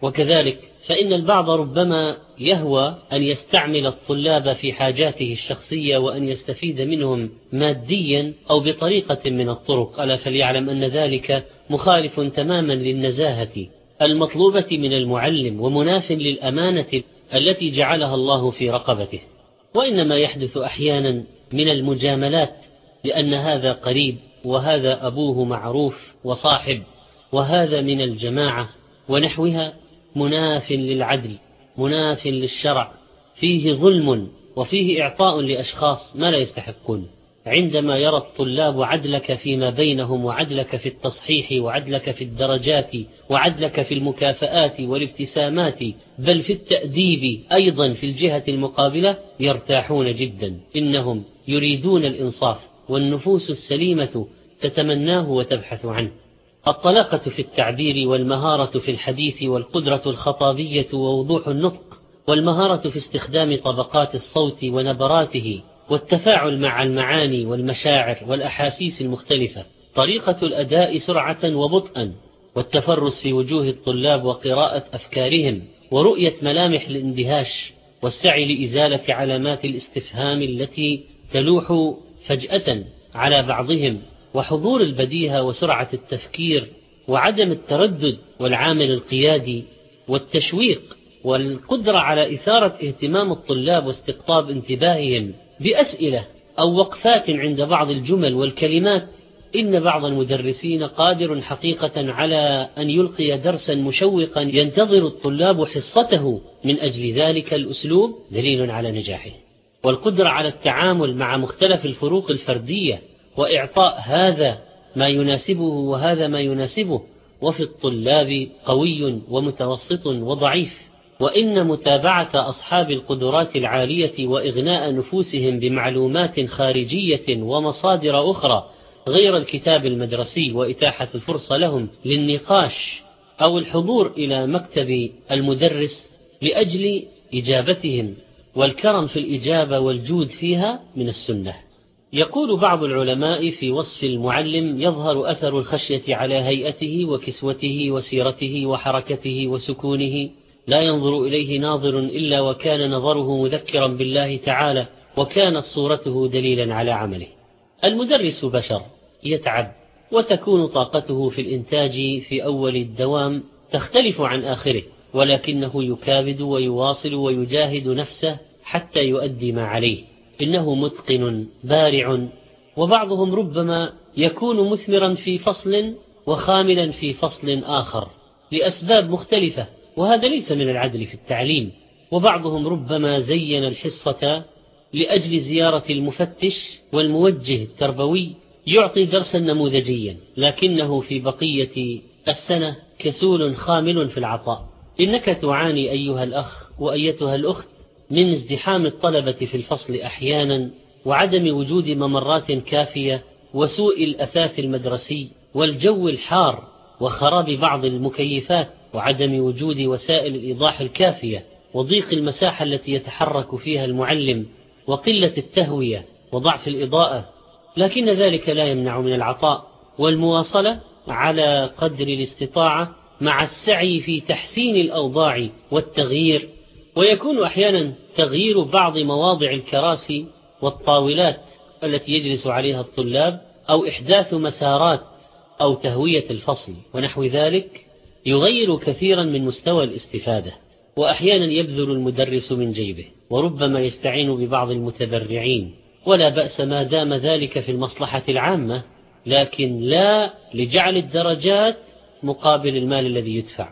وكذلك فإن البعض ربما يهوى أن يستعمل الطلاب في حاجاته الشخصية وأن يستفيد منهم ماديا أو بطريقة من الطرق، ألا فليعلم أن ذلك مخالف تماما للنزاهة المطلوبة من المعلم ومناف للأمانة التي جعلها الله في رقبته. وإنما يحدث أحيانا من المجاملات، لأن هذا قريب وهذا أبوه معروف وصاحب وهذا من الجماعة ونحوها، مناف للعدل مناف للشرع، فيه ظلم وفيه إعطاء لأشخاص ما لا يستحقون. عندما يرى الطلاب عدلك فيما بينهم وعدلك في التصحيح وعدلك في الدرجات وعدلك في المكافآت والابتسامات بل في التأديب أيضا في الجهة المقابلة، يرتاحون جدا. إنهم يريدون الإنصاف والنفوس السليمة تتمناه وتبحث عنه. الطلاقة في التعبير والمهارة في الحديث والقدرة الخطابية ووضوح النطق والمهارة في استخدام طبقات الصوت ونبراته والتفاعل مع المعاني والمشاعر والأحاسيس المختلفة، طريقة الأداء سرعة وبطئا، والتفرس في وجوه الطلاب وقراءة أفكارهم ورؤية ملامح الاندهاش والسعي لإزالة علامات الاستفهام التي تلوح فجأة على بعضهم، وحضور البديهة وسرعة التفكير وعدم التردد والعامل القيادي والتشويق والقدرة على إثارة اهتمام الطلاب واستقطاب انتباههم بأسئلة أو وقفات عند بعض الجمل والكلمات. إن بعض المدرسين قادر حقيقة على أن يلقي درسا مشوقا ينتظر الطلاب حصته، من أجل ذلك الأسلوب دليل على نجاحه. والقدرة على التعامل مع مختلف الفروق الفردية وإعطاء هذا ما يناسبه وهذا ما يناسبه، وفي الطلاب قوي ومتوسط وضعيف. وإن متابعة أصحاب القدرات العالية وإغناء نفوسهم بمعلومات خارجية ومصادر أخرى غير الكتاب المدرسي وإتاحة الفرصة لهم للنقاش أو الحضور إلى مكتب المدرس لأجل إجابتهم والكرم في الإجابة والجود فيها من السنة. يقول بعض العلماء في وصف المعلم: يظهر أثر الخشية على هيئته وكسوته وسيرته وحركته وسكونه، لا ينظر إليه ناظر إلا وكان نظره مذكرا بالله تعالى وكانت صورته دليلا على عمله. المدرس بشر يتعب، وتكون طاقته في الإنتاج في أول الدوام تختلف عن آخره، ولكنه يكابد ويواصل ويجاهد نفسه حتى يؤدي ما عليه. إنه متقن بارع، وبعضهم ربما يكون مثمرا في فصل وخاملا في فصل آخر لأسباب مختلفة، وهذا ليس من العدل في التعليم. وبعضهم ربما زين الحصة لأجل زيارة المفتش والموجه التربوي يعطي درسا نموذجيا، لكنه في بقية السنة كسول خامل في العطاء. إنك تعاني أيها الأخ وأيتها الأخت من ازدحام الطلبة في الفصل أحيانا، وعدم وجود ممرات كافية، وسوء الأثاث المدرسي، والجو الحار، وخراب بعض المكيفات، وعدم وجود وسائل الإيضاح الكافية، وضيق المساحة التي يتحرك فيها المعلم، وقلة التهوية، وضعف الإضاءة. لكن ذلك لا يمنع من العطاء والمواصلة على قدر الاستطاعة مع السعي في تحسين الأوضاع والتغيير. ويكون أحيانا تغيير بعض مواضع الكراسي والطاولات التي يجلس عليها الطلاب، أو إحداث مسارات أو تهوية الفصل ونحو ذلك، يغير كثيرا من مستوى الاستفادة. وأحيانا يبذل المدرس من جيبه، وربما يستعين ببعض المتبرعين، ولا بأس ما دام ذلك في المصلحة العامة، لكن لا لجعل الدرجات مقابل المال الذي يدفع.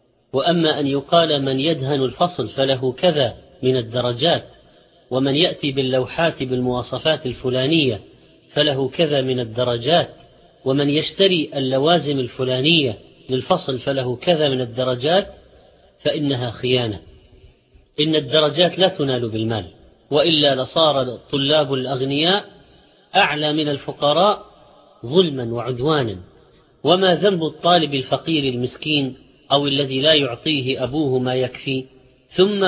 وأما أن يقال من يدهن الفصل فله كذا من الدرجات، ومن يأتي باللوحات بالمواصفات الفلانية فله كذا من الدرجات، ومن يشتري اللوازم الفلانية للفصل فله كذا من الدرجات، فإنها خيانة. إن الدرجات لا تنال بالمال، وإلا لصار الطلاب الأغنياء أعلى من الفقراء ظلما وعدوانا. وما ذنب الطالب الفقير المسكين أو الذي لا يعطيه أبوه ما يكفي؟ ثم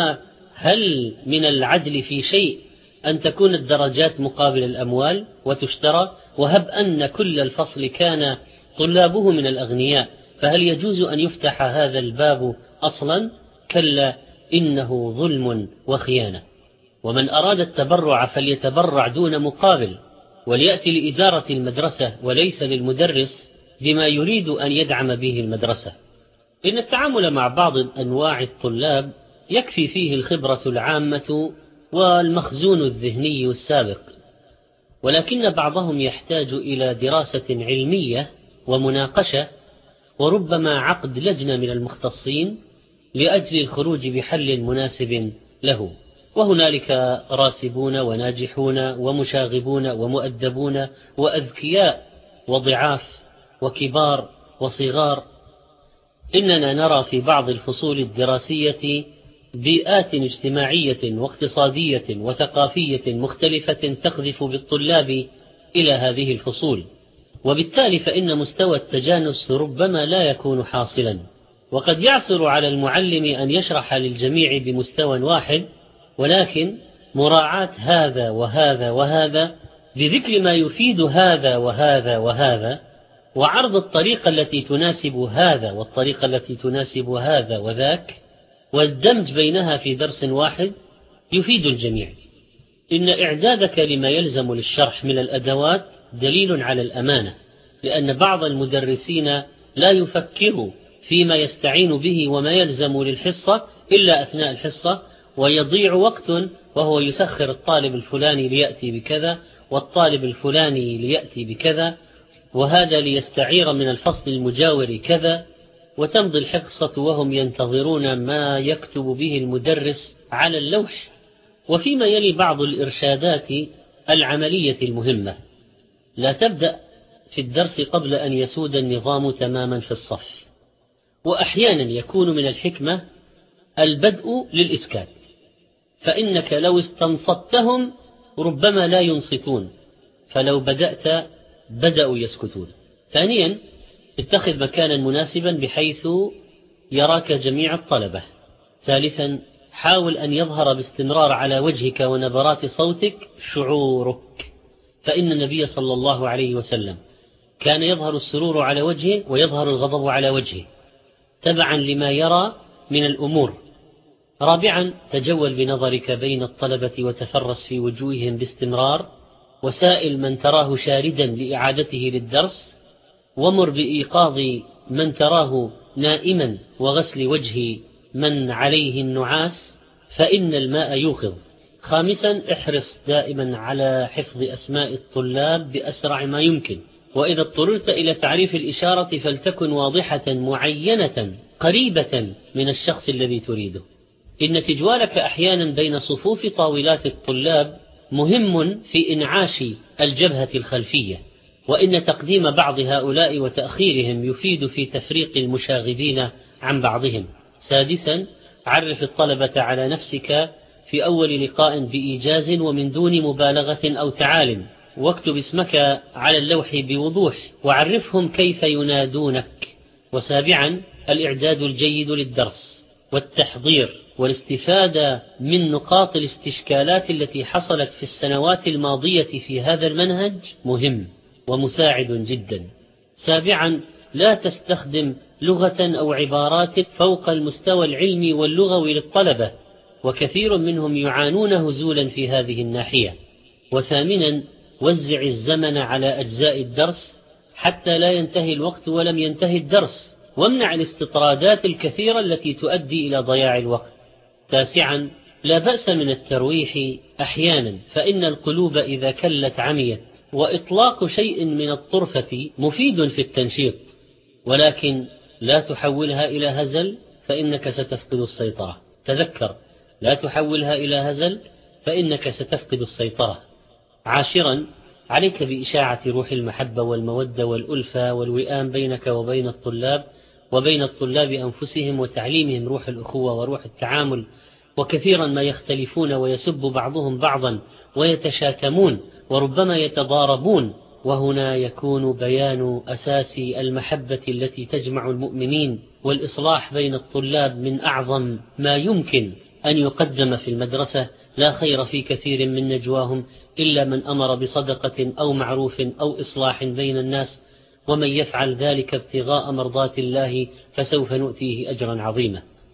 هل من العدل في شيء أن تكون الدرجات مقابل الأموال وتشترى؟ وهب أن كل الفصل كان طلابه من الأغنياء، فهل يجوز أن يفتح هذا الباب أصلا، كلا إنه ظلم وخيانة. ومن أراد التبرع فليتبرع دون مقابل، وليأتي لإدارة المدرسة وليس للمدرس بما يريد أن يدعم به المدرسة. إن التعامل مع بعض أنواع الطلاب يكفي فيه الخبرة العامة والمخزون الذهني السابق، ولكن بعضهم يحتاج إلى دراسة علمية ومناقشة، وربما عقد لجنة من المختصين لأجل الخروج بحل مناسب له. وهنالك راسبون وناجحون ومشاغبون ومؤدبون وأذكياء وضعاف وكبار وصغار. إننا نرى في بعض الفصول الدراسية بيئات اجتماعية واقتصادية وثقافية مختلفة تقذف بالطلاب إلى هذه الفصول، وبالتالي فإن مستوى التجانس ربما لا يكون حاصلا. وقد يعسر على المعلم أن يشرح للجميع بمستوى واحد، ولكن مراعاة هذا وهذا وهذا بذكر ما يفيد هذا وهذا وهذا، وعرض الطريقة التي تناسب هذا والطريقة التي تناسب هذا وذاك، والدمج بينها في درس واحد يفيد الجميع. إن إعدادك لما يلزم للشرح من الأدوات دليل على الأمانة، لأن بعض المدرسين لا يفكر فيما يستعين به وما يلزم للحصة إلا أثناء الحصة، ويضيع وقت وهو يسخر الطالب الفلاني ليأتي بكذا والطالب الفلاني ليأتي بكذا، وهذا ليستعير من الفصل المجاور كذا، وتمضي الحصة وهم ينتظرون ما يكتب به المدرس على اللوح. وفيما يلي بعض الإرشادات العملية المهمة: لا تبدأ في الدرس قبل أن يسود النظام تماما في الصف، وأحيانا يكون من الحكمة البدء للإسكات، فإنك لو استنصتهم ربما لا ينصتون، فلو بدأت بدأوا يسكتون. ثانيا، اتخذ مكانا مناسبا بحيث يراك جميع الطلبة. ثالثا، حاول أن يظهر باستمرار على وجهك ونبرات صوتك شعورك، فإن النبي صلى الله عليه وسلم كان يظهر السرور على وجهه ويظهر الغضب على وجهه تبعا لما يرى من الأمور. رابعا، تجول بنظرك بين الطلبة وتفرس في وجوههم باستمرار، وسائل من تراه شاردا لإعادته للدرس، ومر بإيقاظ من تراه نائما وغسل وجه من عليه النعاس، فإن الماء يوقظ. خامسا، احرص دائما على حفظ أسماء الطلاب بأسرع ما يمكن، وإذا اضطررت إلى تعريف الإشارة فلتكن واضحة معينة قريبة من الشخص الذي تريده. إن تجوالك أحيانا بين صفوف طاولات الطلاب مهم في إنعاش الجبهة الخلفية، وإن تقديم بعض هؤلاء وتأخيرهم يفيد في تفريق المشاغبين عن بعضهم. سادسا، عرف الطلبة على نفسك في أول لقاء بإيجاز ومن دون مبالغة أو تعال، واكتب اسمك على اللوح بوضوح، وعرفهم كيف ينادونك. وسابعا، الإعداد الجيد للدرس والتحضير والاستفادة من نقاط الاستشكالات التي حصلت في السنوات الماضية في هذا المنهج مهم ومساعد جدا. سابعا، لا تستخدم لغة أو عبارات فوق المستوى العلمي واللغوي للطلبة، وكثير منهم يعانون هزولا في هذه الناحية. وثامنا، وزع الزمن على أجزاء الدرس حتى لا ينتهي الوقت ولم ينتهي الدرس، وامنع الاستطرادات الكثيرة التي تؤدي إلى ضياع الوقت. تاسعا، لا بأس من الترويح أحيانا، فإن القلوب إذا كلت عميت، وإطلاق شيء من الطرفة مفيد في التنشيط، ولكن لا تحولها إلى هزل فإنك ستفقد السيطرة. تذكر، لا تحولها إلى هزل فإنك ستفقد السيطرة. عاشرا، عليك بإشاعة روح المحبة والمودة والألفة والوئام بينك وبين الطلاب وبين الطلاب أنفسهم، وتعليمهم روح الأخوة وروح التعامل. وكثيرا ما يختلفون ويسب بعضهم بعضا ويتشاتمون وربما يتضاربون، وهنا يكون بيان أساس المحبة التي تجمع المؤمنين، والإصلاح بين الطلاب من أعظم ما يمكن أن يقدم في المدرسة. لا خير في كثير من نجواهم إلا من أمر بصدقة أو معروف أو إصلاح بين الناس، ومن يفعل ذلك ابتغاء مرضات الله فسوف نؤتيه أجرا عظيما.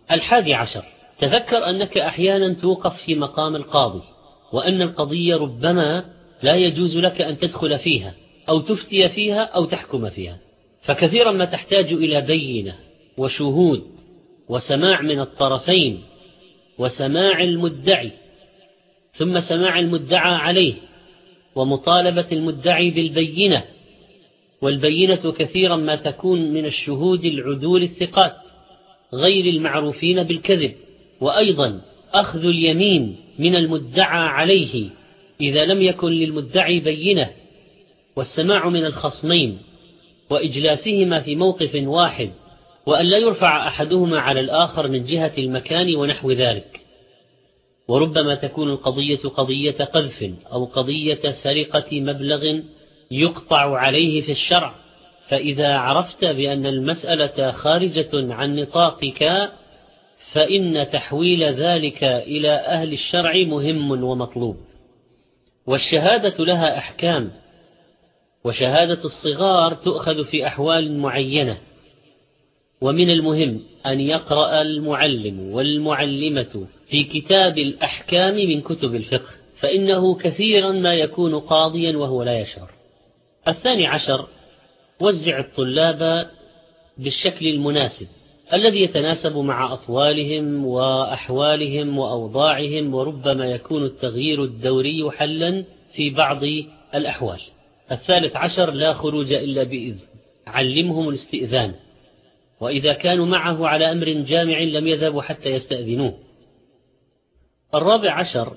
الحادي عشر: تذكر أنك أحيانا توقف في مقام القاضي، وأن القضية ربما لا يجوز لك أن تدخل فيها أو تفتي فيها أو تحكم فيها، فكثيرا ما تحتاج إلى بينة وشهود وسماع من الطرفين وسماع المدعي ثم سماع المدعى عليه ومطالبة المدعي بالبينة، والبينة كثيرا ما تكون من الشهود العدول الثقات غير المعروفين بالكذب، وأيضا أخذ اليمين من المدعى عليه إذا لم يكن للمدعي بينة، والسماع من الخصمين وإجلاسهما في موقف واحد، وأن لا يرفع أحدهما على الآخر من جهة المكان ونحو ذلك. وربما تكون القضية قضية قذف أو قضية سرقة مبلغ يقطع عليه في الشرع، فإذا عرفت بأن المسألة خارجة عن نطاقك فإن تحويل ذلك إلى أهل الشرع مهم ومطلوب. والشهادة لها أحكام، وشهادة الصغار تؤخذ في أحوال معينة، ومن المهم أن يقرأ المعلم والمعلمة في كتاب الأحكام من كتب الفقه، فإنه كثيرا ما يكون قاضيا وهو لا يشعر. الثاني عشر: وزع الطلاب بالشكل المناسب الذي يتناسب مع أطوالهم وأحوالهم وأوضاعهم، وربما يكون التغيير الدوري حلا في بعض الأحوال. الثالث عشر: لا خروج إلا بإذن، علمهم الاستئذان، وإذا كانوا معه على أمر جامع لم يذهبوا حتى يستأذنوه. الرابع عشر: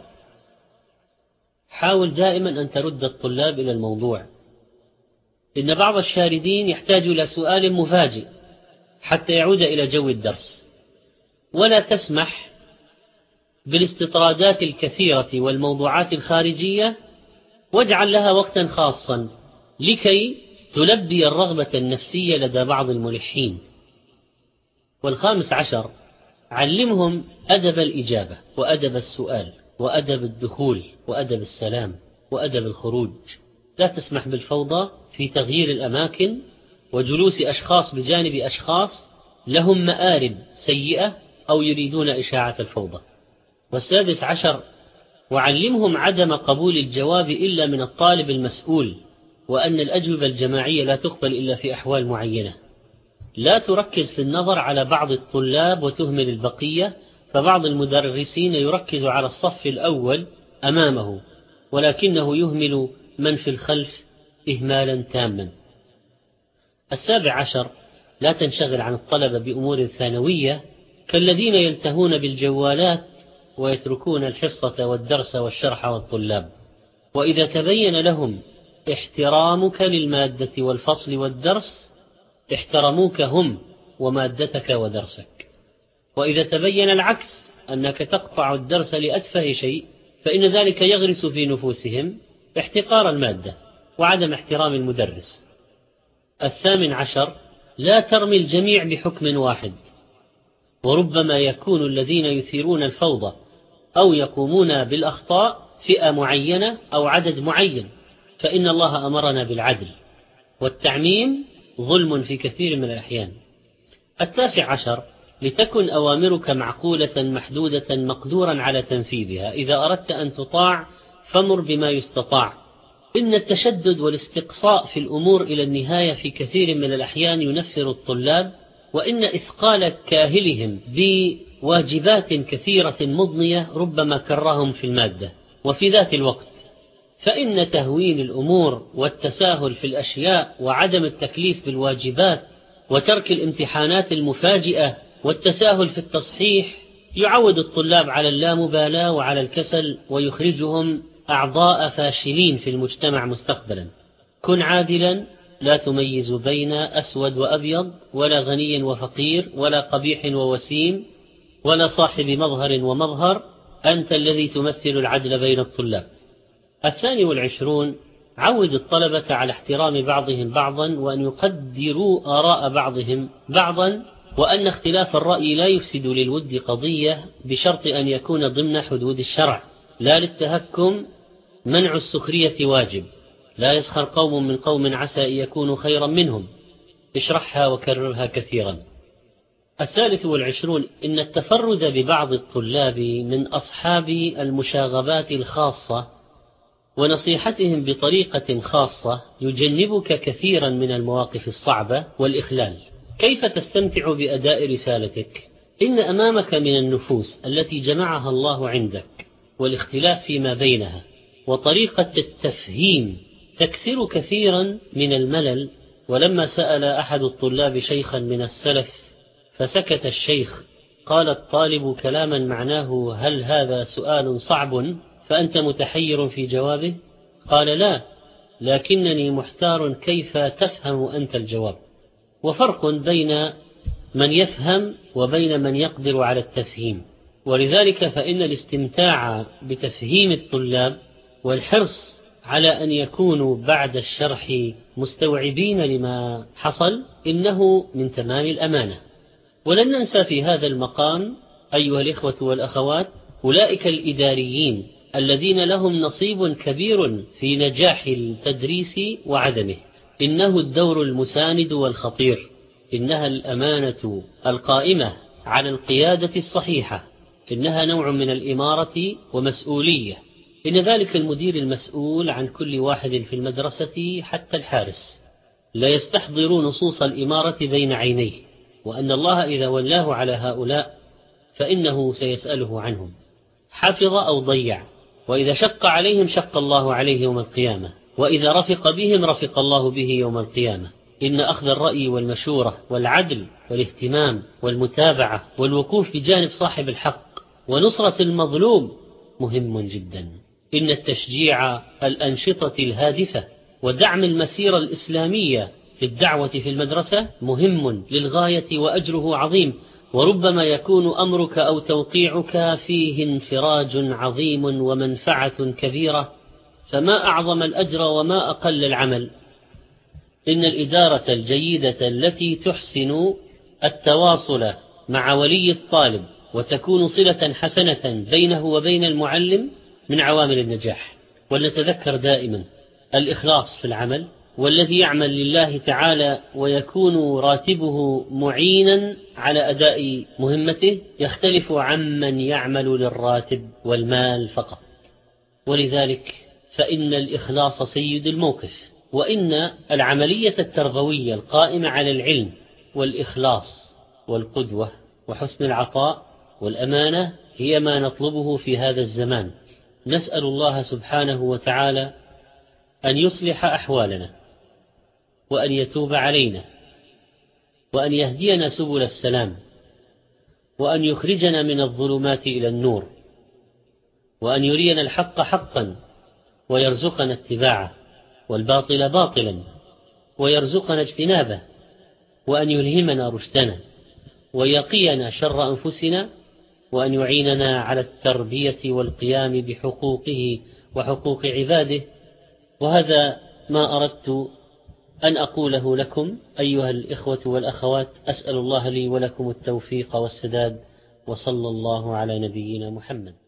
حاول دائما أن ترد الطلاب إلى الموضوع، إن بعض الشاردين يحتاج إلى سؤال مفاجئ حتى يعود إلى جو الدرس، ولا تسمح بالاستطرادات الكثيرة والموضوعات الخارجية، واجعل لها وقتا خاصا لكي تلبي الرغبة النفسية لدى بعض الملحين. والخامس عشر: علمهم أدب الإجابة وأدب السؤال وأدب الدخول وأدب السلام وأدب الخروج. لا تسمح بالفوضى في تغيير الأماكن وجلوس أشخاص بجانب أشخاص لهم مآرب سيئة أو يريدون إشاعة الفوضى. والسادس عشر: وعلمهم عدم قبول الجواب إلا من الطالب المسؤول، وأن الأجوبة الجماعية لا تقبل إلا في أحوال معينة. لا تركز في النظر على بعض الطلاب وتهمل البقية، فبعض المدرسين يركز على الصف الأول أمامه ولكنه يهمل من في الخلف إهمالا تاما. السابع عشر: لا تنشغل عن الطلبة بأمور ثانوية كالذين يلتهون بالجوالات ويتركون الحصة والدرس والشرح والطلاب. وإذا تبين لهم احترامك للمادة والفصل والدرس احترموك هم ومادتك ودرسك، وإذا تبين العكس أنك تقطع الدرس لأتفه شيء فإن ذلك يغرس في نفوسهم احتقار المادة وعدم احترام المدرس. الثامن عشر: لا ترمي الجميع بحكم واحد، وربما يكون الذين يثيرون الفوضى أو يقومون بالأخطاء فئة معينة أو عدد معين، فإن الله أمرنا بالعدل، والتعميم ظلم في كثير من الأحيان. التاسع عشر: لتكن أوامرك معقولة محدودة مقدورا على تنفيذها، إذا أردت أن تطاع فمر بما يستطاع. إن التشدد والاستقصاء في الأمور إلى النهاية في كثير من الأحيان ينفر الطلاب، وإن إثقال كاهلهم بواجبات كثيرة مضنية ربما كرههم في المادة. وفي ذات الوقت فإن تهوين الأمور والتساهل في الأشياء وعدم التكليف بالواجبات وترك الامتحانات المفاجئة والتساهل في التصحيح يعود الطلاب على اللامبالاة وعلى الكسل، ويخرجهم أعضاء فاشلين في المجتمع مستقبلا. كن عادلا، لا تميز بين أسود وأبيض، ولا غني وفقير، ولا قبيح ووسيم، ولا صاحب مظهر ومظهر، أنت الذي تمثل العدل بين الطلاب. الثاني والعشرون: عود الطلبة على احترام بعضهم بعضا، وأن يقدروا آراء بعضهم بعضا، وأن اختلاف الرأي لا يفسد للود قضية بشرط أن يكون ضمن حدود الشرع، لا للتهكم. منع السخرية واجب، لا يسخر قوم من قوم عسى أن يكونوا خيرا منهم، اشرحها وكررها كثيرا. الثالث والعشرون: إن التفرد ببعض الطلاب من أصحاب المشاغبات الخاصة ونصيحتهم بطريقة خاصة يجنبك كثيرا من المواقف الصعبة والإخلال. كيف تستمتع بأداء رسالتك؟ إن أمامك من النفوس التي جمعها الله عندك والاختلاف فيما بينها وطريقة التفهيم تكسر كثيرا من الملل. ولما سأل أحد الطلاب شيخا من السلف فسكت الشيخ، قال الطالب كلاما معناه: هل هذا سؤال صعب فأنت متحير في جوابه؟ قال: لا، لكنني محتار كيف تفهم أنت الجواب. وفرق بين من يفهم وبين من يقدر على التفهيم. ولذلك فإن الاستمتاع بتفهيم الطلاب والحرص على أن يكونوا بعد الشرح مستوعبين لما حصل إنه من تمام الأمانة. ولن ننسى في هذا المقام أيها الإخوة والأخوات أولئك الإداريين الذين لهم نصيب كبير في نجاح التدريس وعدمه. إنه الدور المساند والخطير، إنها الأمانة القائمة على القيادة الصحيحة، إنها نوع من الإمارة ومسؤولية. إن ذلك المدير المسؤول عن كل واحد في المدرسة حتى الحارس لا يستحضر نصوص الإمارة بين عينيه، وأن الله إذا ولاه على هؤلاء فإنه سيسأله عنهم، حفظ أو ضيع. وإذا شق عليهم شق الله عليه يوم القيامة، وإذا رفق بهم رفق الله به يوم القيامة. إن أخذ الرأي والمشورة والعدل والاهتمام والمتابعة والوقوف بجانب صاحب الحق ونصرة المظلوم مهم جدا. إن التشجيع الأنشطة الهادفة ودعم المسيرة الإسلامية في الدعوة في المدرسة مهم للغاية وأجره عظيم. وربما يكون أمرك أو توقيعك فيه انفراج عظيم ومنفعة كبيرة، فما أعظم الأجر وما أقل العمل. إن الإدارة الجيدة التي تحسن التواصل مع ولي الطالب وتكون صلة حسنة بينه وبين المعلم من عوامل النجاح. ولنتذكر دائما الإخلاص في العمل، والذي يعمل لله تعالى ويكون راتبه معينا على أداء مهمته يختلف عمن يعمل للراتب والمال فقط. ولذلك فإن الإخلاص سيد الموقف. وإن العملية التربوية القائمة على العلم والإخلاص والقدوة وحسن العطاء والأمانة هي ما نطلبه في هذا الزمان. نسأل الله سبحانه وتعالى أن يصلح أحوالنا، وأن يتوب علينا، وأن يهدينا سبل السلام، وأن يخرجنا من الظلمات إلى النور، وأن يرينا الحق حقا ويرزقنا اتباعه، والباطل باطلا ويرزقنا اجتنابه، وأن يلهمنا رشدنا ويقينا شر أنفسنا، وأن يعيننا على التربية والقيام بحقوقه وحقوق عباده. وهذا ما أردت أن أقوله لكم أيها الإخوة والأخوات. أسأل الله لي ولكم التوفيق والسداد، وصلى الله على نبينا محمد.